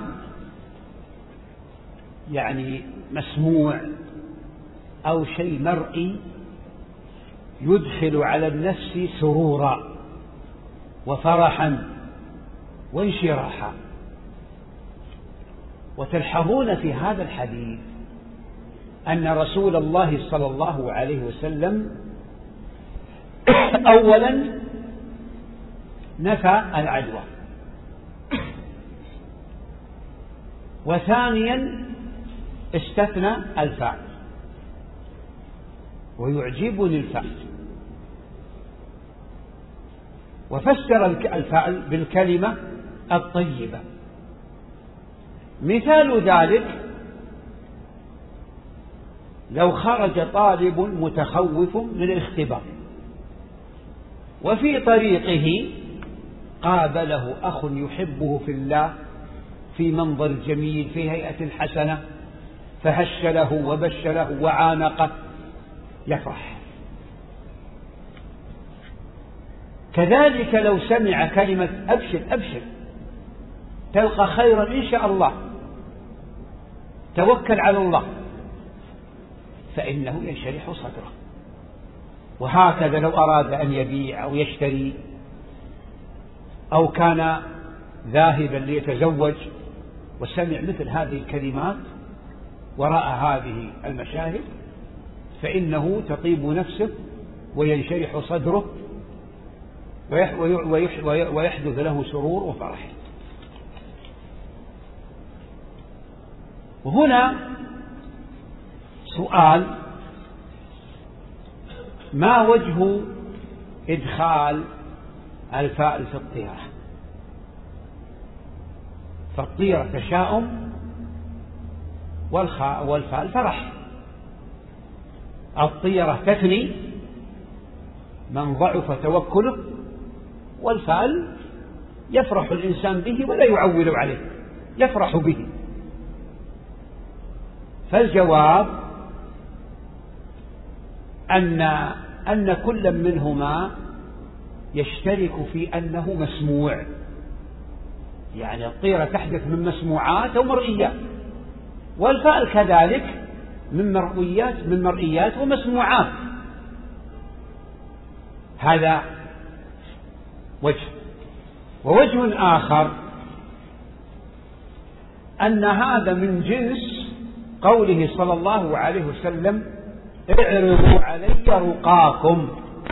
يعني مسموع أو شيء مرئي يدخل على النفس سرورا وفرحا وانشراحا. وتلحظون في هذا الحديث أن رسول الله صلى الله عليه وسلم أولا نفى العدوى، وثانيا استثنى الفأل، ويعجبني الفأل، وفسر الفأل بالكلمة الطيبة. مثال ذلك لو خرج طالب متخوف من الاختبار وفي طريقه قابله أخ يحبه في الله في منظر جميل في هيئة حسنة فهش له وبش له وعانقه، يفرح. كذلك لو سمع كلمة أبشر أبشر تلقى خيرا إن شاء الله، توكل على الله، فإنه ينشرح صدره. وهكذا لو أراد أن يبيع أو يشتري أو كان ذاهبا ليتزوج وسمع مثل هذه الكلمات وراء هذه المشاهد فإنه تطيب نفسه وينشرح صدره ويحدث له سرور وفرح. وهنا سؤال: ما وجه إدخال الفاء في الطيرة؟ فالطيرة تشاؤم والفاء فرح. الطيرة تثني من ضعف توكله، والفأل يفرح الإنسان به ولا يعول عليه، يفرح به. فالجواب أن كل منهما يشترك في أنه مسموع، يعني الطيرة تحدث من مسموعات أو مرئيات، والفأل كذلك من مرئيات ومسموعات. هذا وجه. ووجه آخر أن هذا من جنس قوله صلى الله عليه وسلم: اعرضوا علي رقاكم،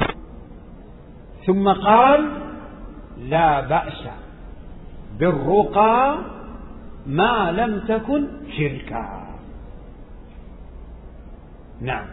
ثم قال: لا بأس بالرقى ما لم تكن شركا. نعم.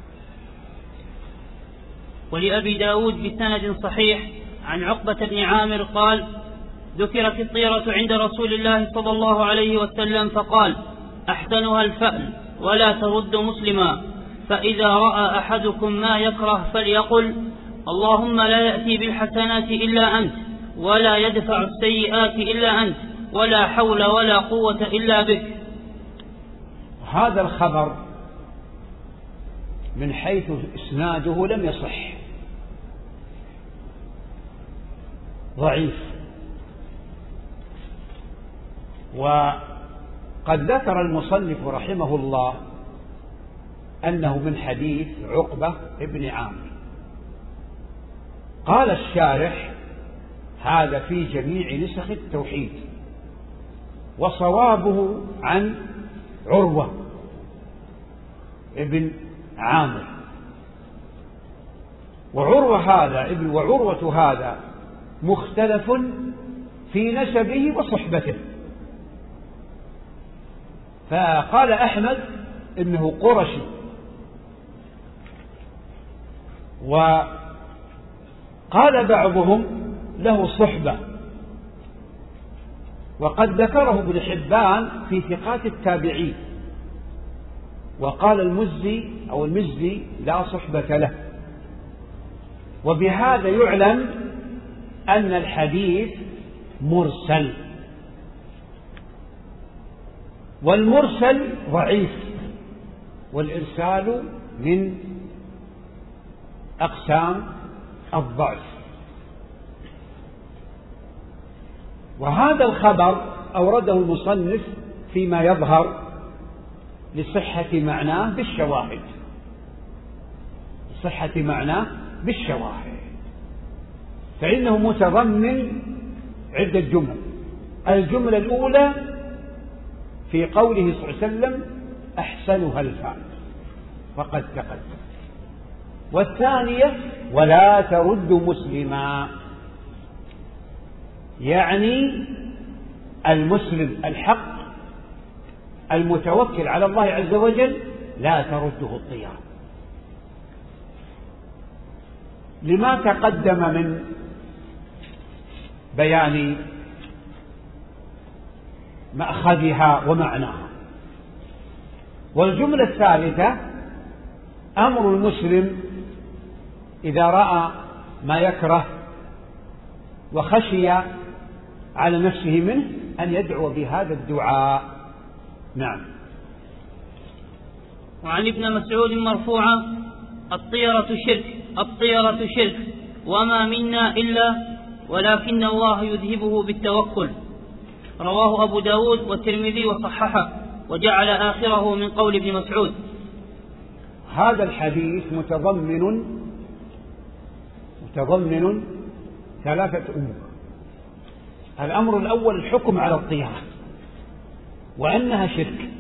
ولأبي داود بسند صحيح عن عقبة بن عامر قال: ذكرت الطيرة عند رسول الله صلى الله عليه وسلم فقال: أحسنها الفأل ولا ترد مسلما، فإذا رأى أحدكم ما يكره فليقل: اللهم لا يأتي بالحسنات إلا أنت، ولا يدفع السيئات إلا أنت، ولا حول ولا قوة إلا بك. هذا الخبر من حيث إسناده لم يصح، ضعيف. وقد ذكر المصنف رحمه الله أنه من حديث عقبة بن عامر. قال الشارح: هذا في جميع نسخ التوحيد، وصوابه عن عروة ابن عامر. وعروة هذا مختلف في نسبه وصحبته، فقال أحمد إنه قرشي، وقال بعضهم له صحبة، وقد ذكره ابن حبان في ثقات التابعين، وقال المزي لا صحبة له. وبهذا يعلم أن الحديث مرسل، والمرسل ضعيف، والإرسال من أقسام الضعف. وهذا الخبر أورده المصنف فيما يظهر لصحة معناه بالشواهد، صحة معناه بالشواهد، فإنه متضمن عدة جمل. الجملة الأولى في قوله صلى الله عليه وسلم أحسنها الفعل فقد تقدم، والثانية ولا ترد مسلما، يعني المسلم الحق المتوكل على الله عز وجل لا ترده الطيرة، لما تقدم من بيان مأخذها ومعناها. والجملة الثالثة أمر المسلم إذا رأى ما يكره وخشي على نفسه منه أن يدعو بهذا الدعاء. نعم. وعن ابن مسعود مرفوعا: الطيرة شرك، الطيرة شرك، وما منا إلا ولكن الله يذهبه بالتوكل. رواه أبو داود والترمذي وصححه، وجعل آخره من قول ابن مسعود. هذا الحديث متضمن ثلاثة أمور. الأمر الأول الحكم على الطيرة وأنها شرك.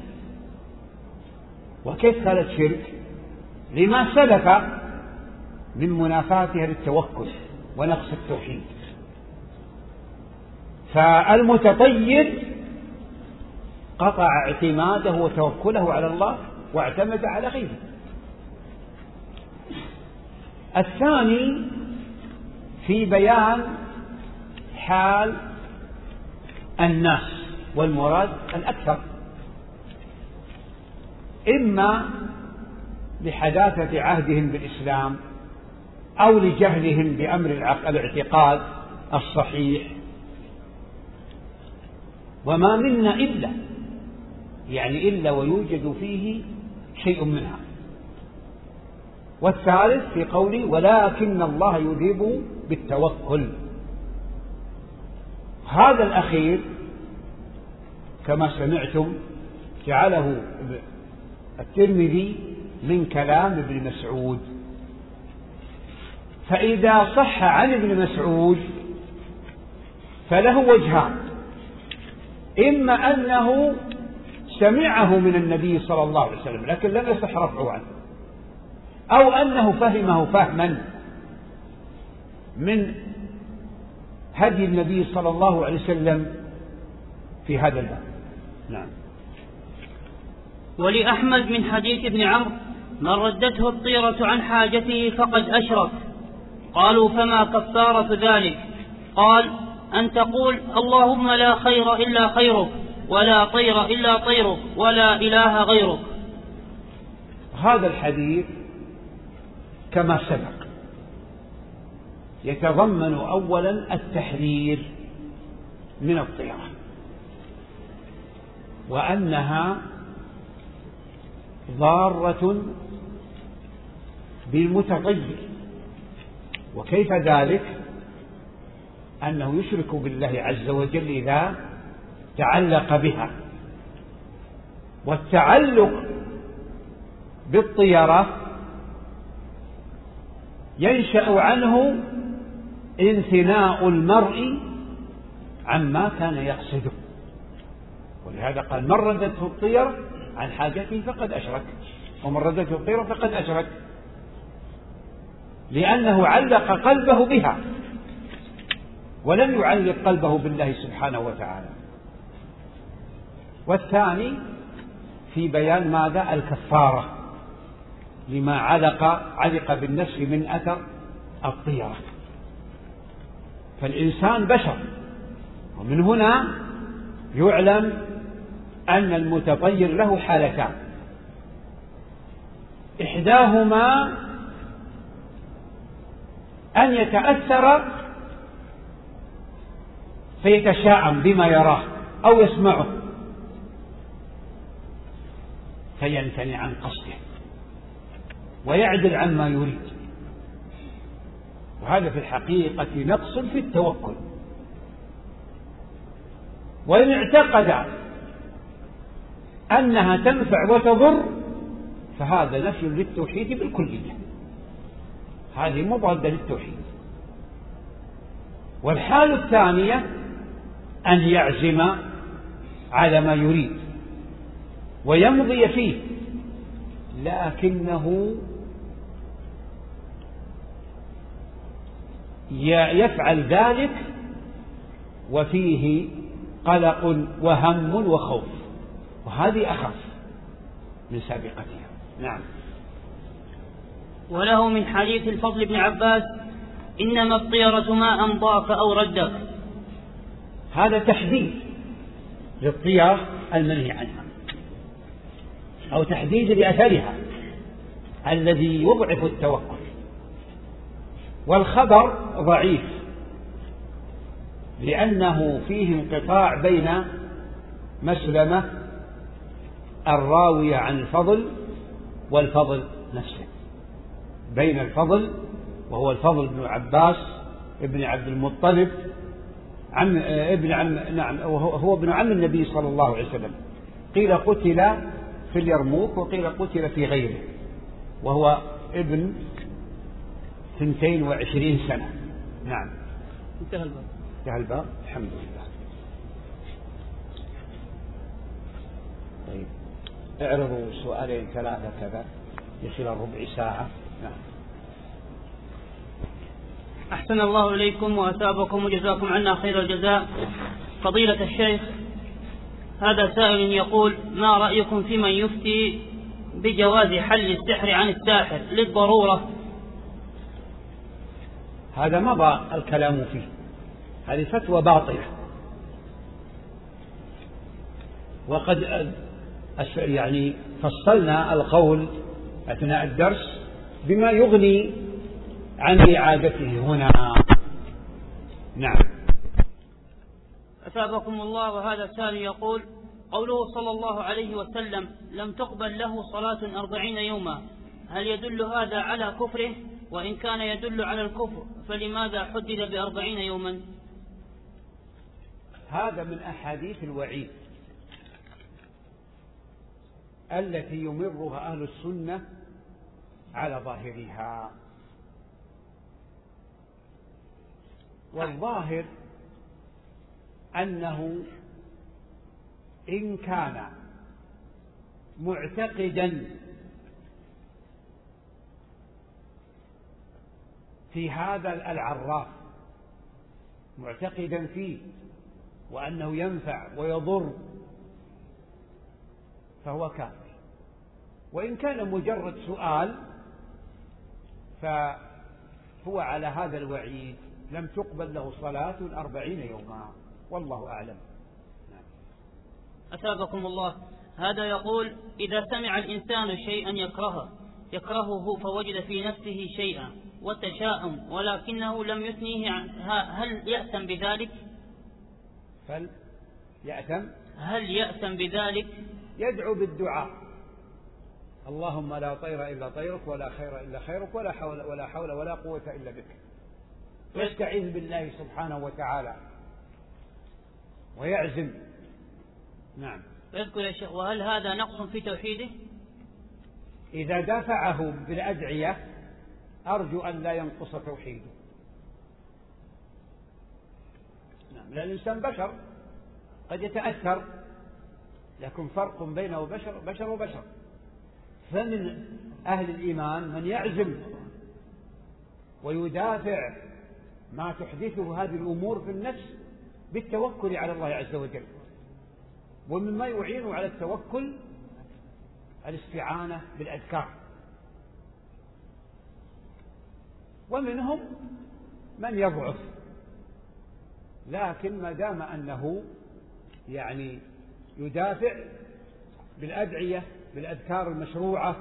وكيف قالت شرك؟ لما سلف من منافاتها للتوكل ونقص التوحيد. فالمتطير قطع اعتماده وتوكله على الله واعتمد على غيره. الثاني في بيان حال الناس، والمراد الأكثر، إما لحداثة عهدهم بالإسلام أو لجهلهم بأمر الاعتقاد الصحيح. وما منا إلا، يعني إلا ويوجد فيه شيء منها. والثالث في قوله ولكن الله يذهب بالتوكل. هذا الأخير كما سمعتم جعله الترمذي من كلام ابن مسعود. فإذا صح عن ابن مسعود فله وجهان: إما أنه سمعه من النبي صلى الله عليه وسلم لكن لم يصح رفعه عنه، أو أنه فهمه فهما من هدي النبي صلى الله عليه وسلم في هذا الباب. نعم. ولأحمد من حديث ابن عمرو: من ردته الطيرة عن حاجته فقد أشرك. قالوا: فما كفارة ذلك؟ قال: أن تقول اللهم لا خير إلا خيرك، ولا طير إلا طيرك، ولا إله غيرك. هذا الحديث كما سبق يتضمن أولا التحذير من الطيرة، وأنها ضارة بالمتطير. وكيف ذلك؟ أنه يشرك بالله عز وجل إذا تعلق بها. والتعلق بالطيرة ينشأ عنه انثناء المرء عما كان يقصده، ولهذا قال: من ردته الطيرة عن حاجته فقد أشرك، ومن ردته الطيرة فقد أشرك، لأنه علق قلبه بها ولم يعلق قلبه بالله سبحانه وتعالى. والثاني في بيان ماذا؟ الكفارة لما علق بالنفس من أثر الطيرة. فالإنسان بشر، ومن هنا يعلم أن المتطير له حالتان: إحداهما أن يتأثر فيتشاءم بما يراه أو يسمعه فيمتنع عن قصده ويعدل عما يريد، وهذا في الحقيقة نقص في التوكل. وإن اعتقد أنها تنفع وتضر فهذا نفي للتوحيد بالكلية، هذه مضادة للتوحيد. والحال الثانية أن يعزم على ما يريد ويمضي فيه، لكنه يفعل ذلك وفيه قلق وهم وخوف، وهذه أخف من سابقتها. نعم. وله من حديث الفضل بن عباس: إنما الطيرة ما أمضاك أو ردك. هذا تحديد للطيرة المنهي عنها، أو تحديد لأثرها الذي يضعف التوكل. والخبر ضعيف لأنه فيه انقطاع بين مسلمة الراوية عن الفضل والفضل نفسه، بين الفضل وهو الفضل بن عباس ابن عبد المطلب هو ابن عم النبي صلى الله عليه وسلم، قيل قتل في اليرموك وقيل قتل في غيره، وهو ابن 22 سنة. نعم. انتهى الباب. الحمد لله. طيب اعرضوا سؤالين ثلاثة كذا يصل ربع ساعة. نعم. أحسن الله إليكم وأثابكم وجزاكم عنا خير الجزاء. فضيلة الشيخ، هذا سائل يقول: ما رأيكم في من يفتي بجواز حل السحر عن الساحر للضرورة؟ هذا مضى الكلام فيه، هذه فتوى باطلة، وقد يعني فصلنا القول أثناء الدرس بما يغني عن إعادته هنا. نعم. أثابكم الله. وهذا الثاني يقول: قوله صلى الله عليه وسلم: لم تقبل له صلاة 40 يوما، هل يدل هذا على كفره؟ وإن كان يدل على الكفر فلماذا حدد ب40 يوما؟ هذا من أحاديث الوعيد التي يمرها أهل السنة على ظاهرها، والظاهر أنه إن كان معتقدا في هذا العراف، معتقدا فيه وأنه ينفع ويضر، فهو كافر. وإن كان مجرد سؤال فهو على هذا الوعيد، لم تقبل له صلاة 40 يوما، والله أعلم. أثابكم الله. هذا يقول: إذا سمع الإنسان شيئا يكرهه فوجد في نفسه شيئا وتشاءم ولكنه لم يثنيه هل يأثم بذلك؟ هل يأثم بذلك؟ يدعو بالدعاء: اللهم لا طير إلا طيرك ولا خير إلا خيرك ولا حول ولا قوة إلا بك، ويستعيذ بالله سبحانه وتعالى ويعزم. نعم. يذكر يا شيخ: وهل هذا نقص في توحيده؟ إذا دافعه بالأدعية أرجو أن لا ينقص توحيده. نعم. لأن الإنسان بشر قد يتأثر، لكن فرق بينه بشر وبشر. فمن أهل الإيمان من يعزم ويدافع ما تحدثه هذه الأمور في النفس بالتوكل على الله عز وجل. ومما يعين على التوكل الاستعانة بالأذكار. ومنهم من يضعف، لكن ما دام أنه يعني يدافع بالأدعية بالأذكار المشروعة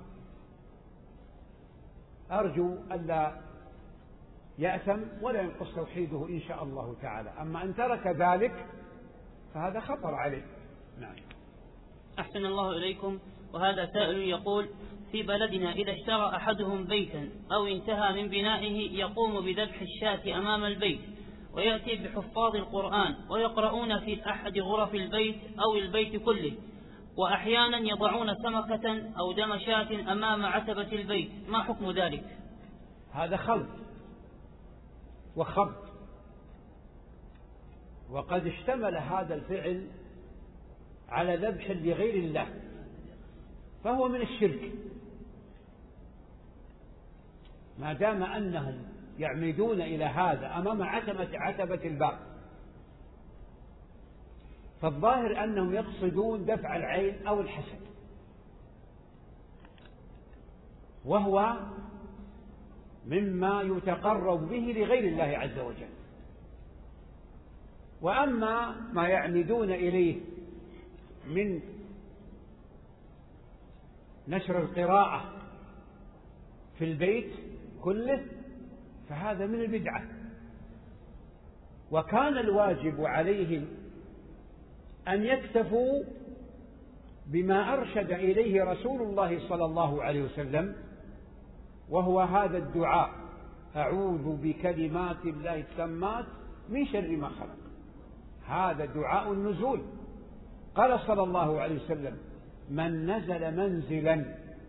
أرجو ألا يأثم ولا ينقص توحيده إن شاء الله تعالى. أما أن ترك ذلك فهذا خطر عليه. نعم. أحسن الله إليكم. وهذا سائل يقول: في بلدنا إذا اشترى أحدهم بيتا أو انتهى من بنائه يقوم بذبح الشاة أمام البيت، ويأتي بحفاظ القرآن ويقرؤون في أحد غرف البيت أو البيت كله، وأحيانا يضعون سمكة أو دم شاة أمام عتبة البيت، ما حكم ذلك؟ هذا خلط وخبط، وقد اشتمل هذا الفعل على ذبح لغير الله، فهو من الشرك ما دام أنهم يعمدون إلى هذا أمام عتبة الباب. فالظاهر أنهم يقصدون دفع العين أو الحسد، وهو مما يتقرب به لغير الله عز وجل. وأما ما يعمدون إليه من نشر القراءة في البيت كله فهذا من البدعة، وكان الواجب عليهم أن يكتفوا بما أرشد إليه رسول الله صلى الله عليه وسلم، وهو هذا الدعاء: أعوذ بكلمات الله التامات من شر ما خلق. هذا دعاء النزول. قال صلى الله عليه وسلم: من نزل منزلا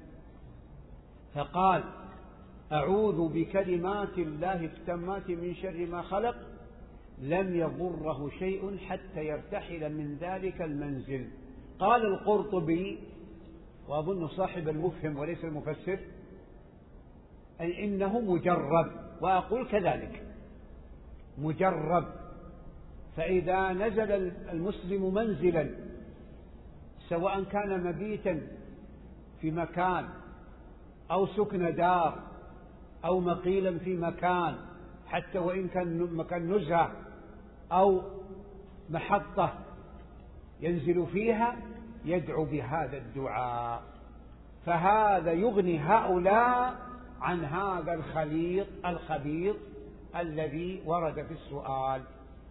فقال أعوذ بكلمات الله التامات من شر ما خلق لم يضره شيء حتى يرتحل من ذلك المنزل. قال القرطبي، وأظن صاحب المفهم وليس المفسر، أي إنه مجرب، وأقول كذلك مجرب. فإذا نزل المسلم منزلا سواء كان مبيتا في مكان أو سكن دار أو مقيلا في مكان، حتى وإن كان مكان نزهة أو محطة ينزل فيها، يدعو بهذا الدعاء، فهذا يغني هؤلاء عن هذا الخليط الخبيث الذي ورد في السؤال.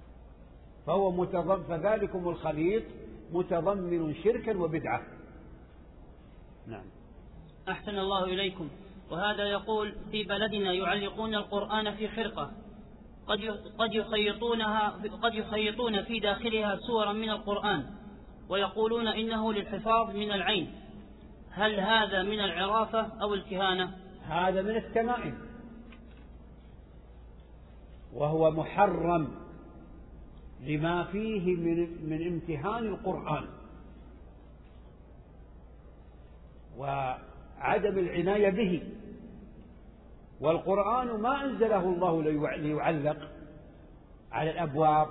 فذلكم الخليط متضمن شركا وبدعة. نعم. أحسن الله إليكم. وهذا يقول: في بلدنا يعلقون القرآن في خرقة، قد يخيطون في داخلها سورا من القرآن، ويقولون إنه للحفاظ من العين. هل هذا من العرافة أو الكهانة؟ هذا من التمائم، وهو محرم لما فيه من امتهان القرآن وعدم العناية به. والقرآن ما أنزله الله ليعلق على الأبواب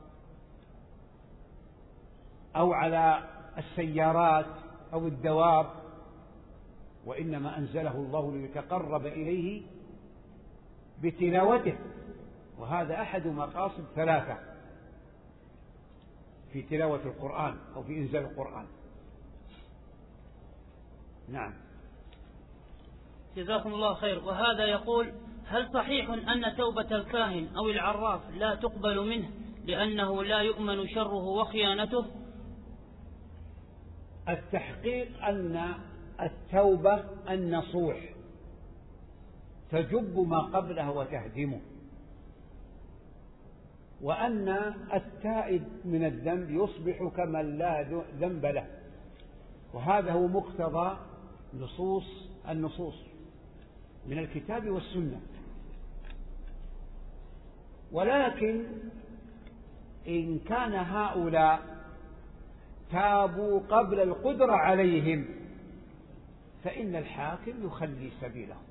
أو على السيارات أو الدواب، وإنما أنزله الله ليتقرب إليه بتلاوته، وهذا أحد مقاصد ثلاثة في تلاوة القرآن أو في إنزال القرآن. نعم. جزاكم الله خير. وهذا يقول: هل صحيح أن توبة الكاهن أو العراف لا تقبل منه لأنه لا يؤمن شره وخيانته؟ التحقيق أن التوبة النصوح تجب ما قبله وتهدمه، وأن التائب من الذنب يصبح كمن لا ذنب له، وهذا هو مقتضى النصوص من الكتاب والسنة. ولكن إن كان هؤلاء تابوا قبل القدرة عليهم فإن الحاكم يخلي سبيلهم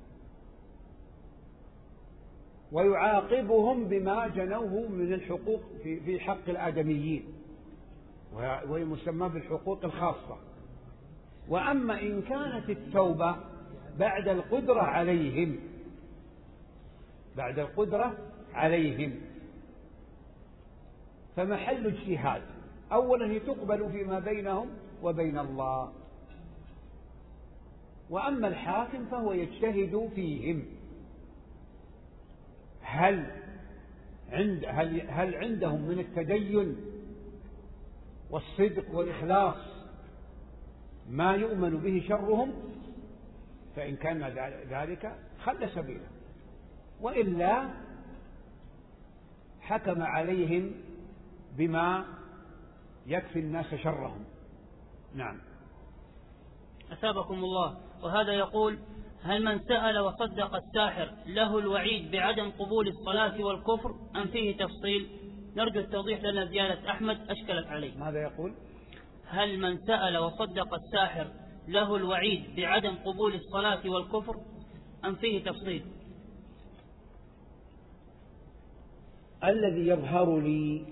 ويعاقبهم بما جنوه من الحقوق في حق الآدميين، وهي مسمى بالحقوق الخاصة. وأما إن كانت التوبة بعد القدرة عليهم فمحل اجتهاد. أولا هي تقبل فيما بينهم وبين الله، وأما الحاكم فهو يجتهد فيهم هل عندهم من التدين والصدق والإخلاص ما يؤمن به شرهم، فإن كان ذلك خل سبيله، وإلا حكم عليهم بما يكفي الناس شرهم. نعم. أثابكم الله. وهذا يقول: هل من سأل وصدق الساحر له الوعيد بعدم قبول الصلاة والكفر أم فيه تفصيل؟ نرجو التوضيح لنا زيادة أحمد أشكلت عليه. ماذا يقول؟ هل من سأل وصدق الساحر له الوعيد بعدم قبول الصلاة والكفر أم فيه تفصيل؟ الذي يظهر لي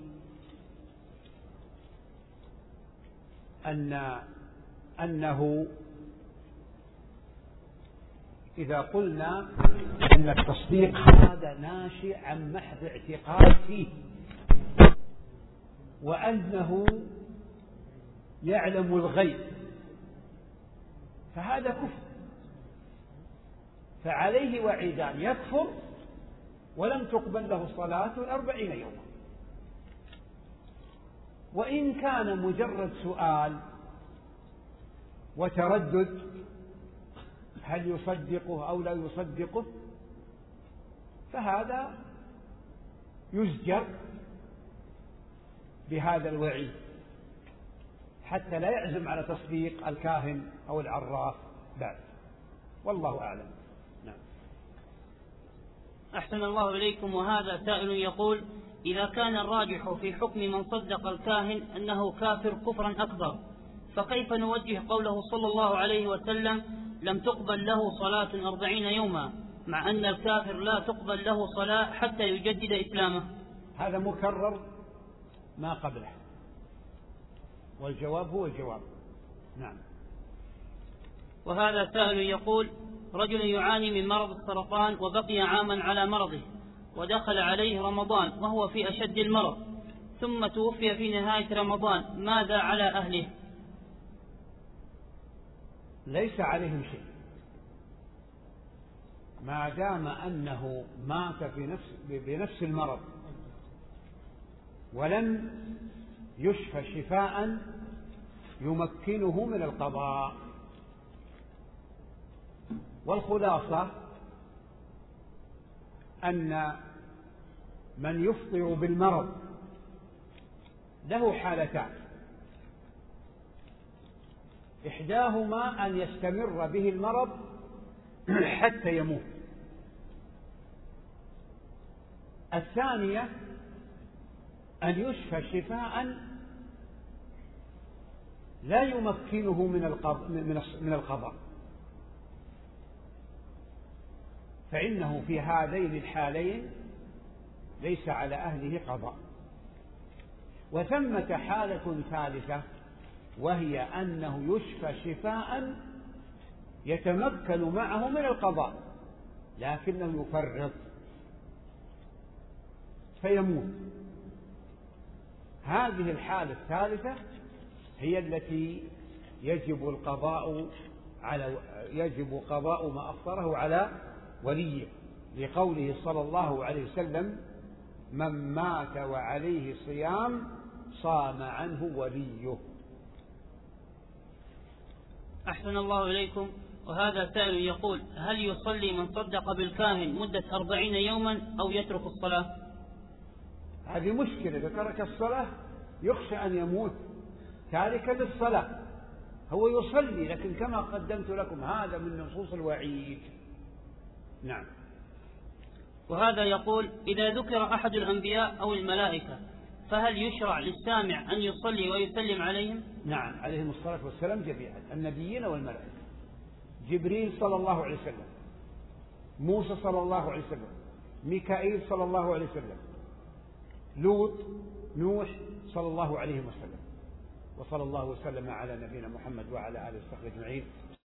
أنه إذا قلنا أن التصديق هذا ناشئ عن محض اعتقاد فيه وأنه يعلم الغيب، فهذا كفر، فعليه وعيدان: يكفر ولم تقبل له صلاة 40 يوما. وإن كان مجرد سؤال وتردد هل يصدقه أو لا يصدقه، فهذا يزجر بهذا الوعيد حتى لا يعزم على تصديق الكاهن أو العراف بعد، والله أعلم. نعم. أحسن الله إليكم. وهذا سائل يقول: إذا كان الراجح في حكم من صدق الكاهن أنه كافر كفرا أكبر، فكيف نوجه قوله صلى الله عليه وسلم: لم تقبل له صلاة 40 يوما، مع أن الكافر لا تقبل له صلاة حتى يجدد إسلامه؟ هذا مكرر ما قبله، والجواب هو الجواب. نعم. وهذا سائل يقول: رجل يعاني من مرض السرطان وبقي عاما على مرضه، ودخل عليه رمضان وهو في أشد المرض، ثم توفي في نهاية رمضان، ماذا على أهله؟ ليس عليهم شيء ما دام أنه مات بنفس المرض ولم يشفى شفاء يمكنه من القضاء. والخلاصة أن من يفطر بالمرض له حالتان: إحداهما أن يستمر به المرض حتى يموت، الثانية أن يشفى شفاء لا يمكنه من القضاء، فإنه في هذين الحالين ليس على أهله قضاء. وثمة حالة ثالثة، وهي أنه يشفى شفاء يتمكن معه من القضاء لكنه يفرط فيموت. هذه الحالة الثالثة هي التي يجب قضاء ما أفطره على وليه، لقوله صلى الله عليه وسلم: من مات وعليه صيام صام عنه وليه. أحسن الله إليكم. وهذا سائل يقول: هل يصلي من صدق بالكاهن مدة 40 يوما أو يترك الصلاة؟ هذه مشكلة، إذا ترك الصلاة يخشى أن يموت تاركا للصلاة. هو يصلي لكن كما قدمت لكم هذا من نصوص الوعيد. نعم. وهذا يقول: إذا ذكر أحد الأنبياء أو الملائكة فهل يشرع للسامع أن يصلي ويسلم عليهم؟ نعم، عليهم الصلاة والسلام جميعا، النبيين والملائكة. جبريل صلى الله عليه وسلم، موسى صلى الله عليه وسلم، ميكائيل صلى الله عليه وسلم، لوط، نوح صلى الله عليه وسلم. وصلى الله وسلم على نبينا محمد وعلى آله وصحبه أجمعين.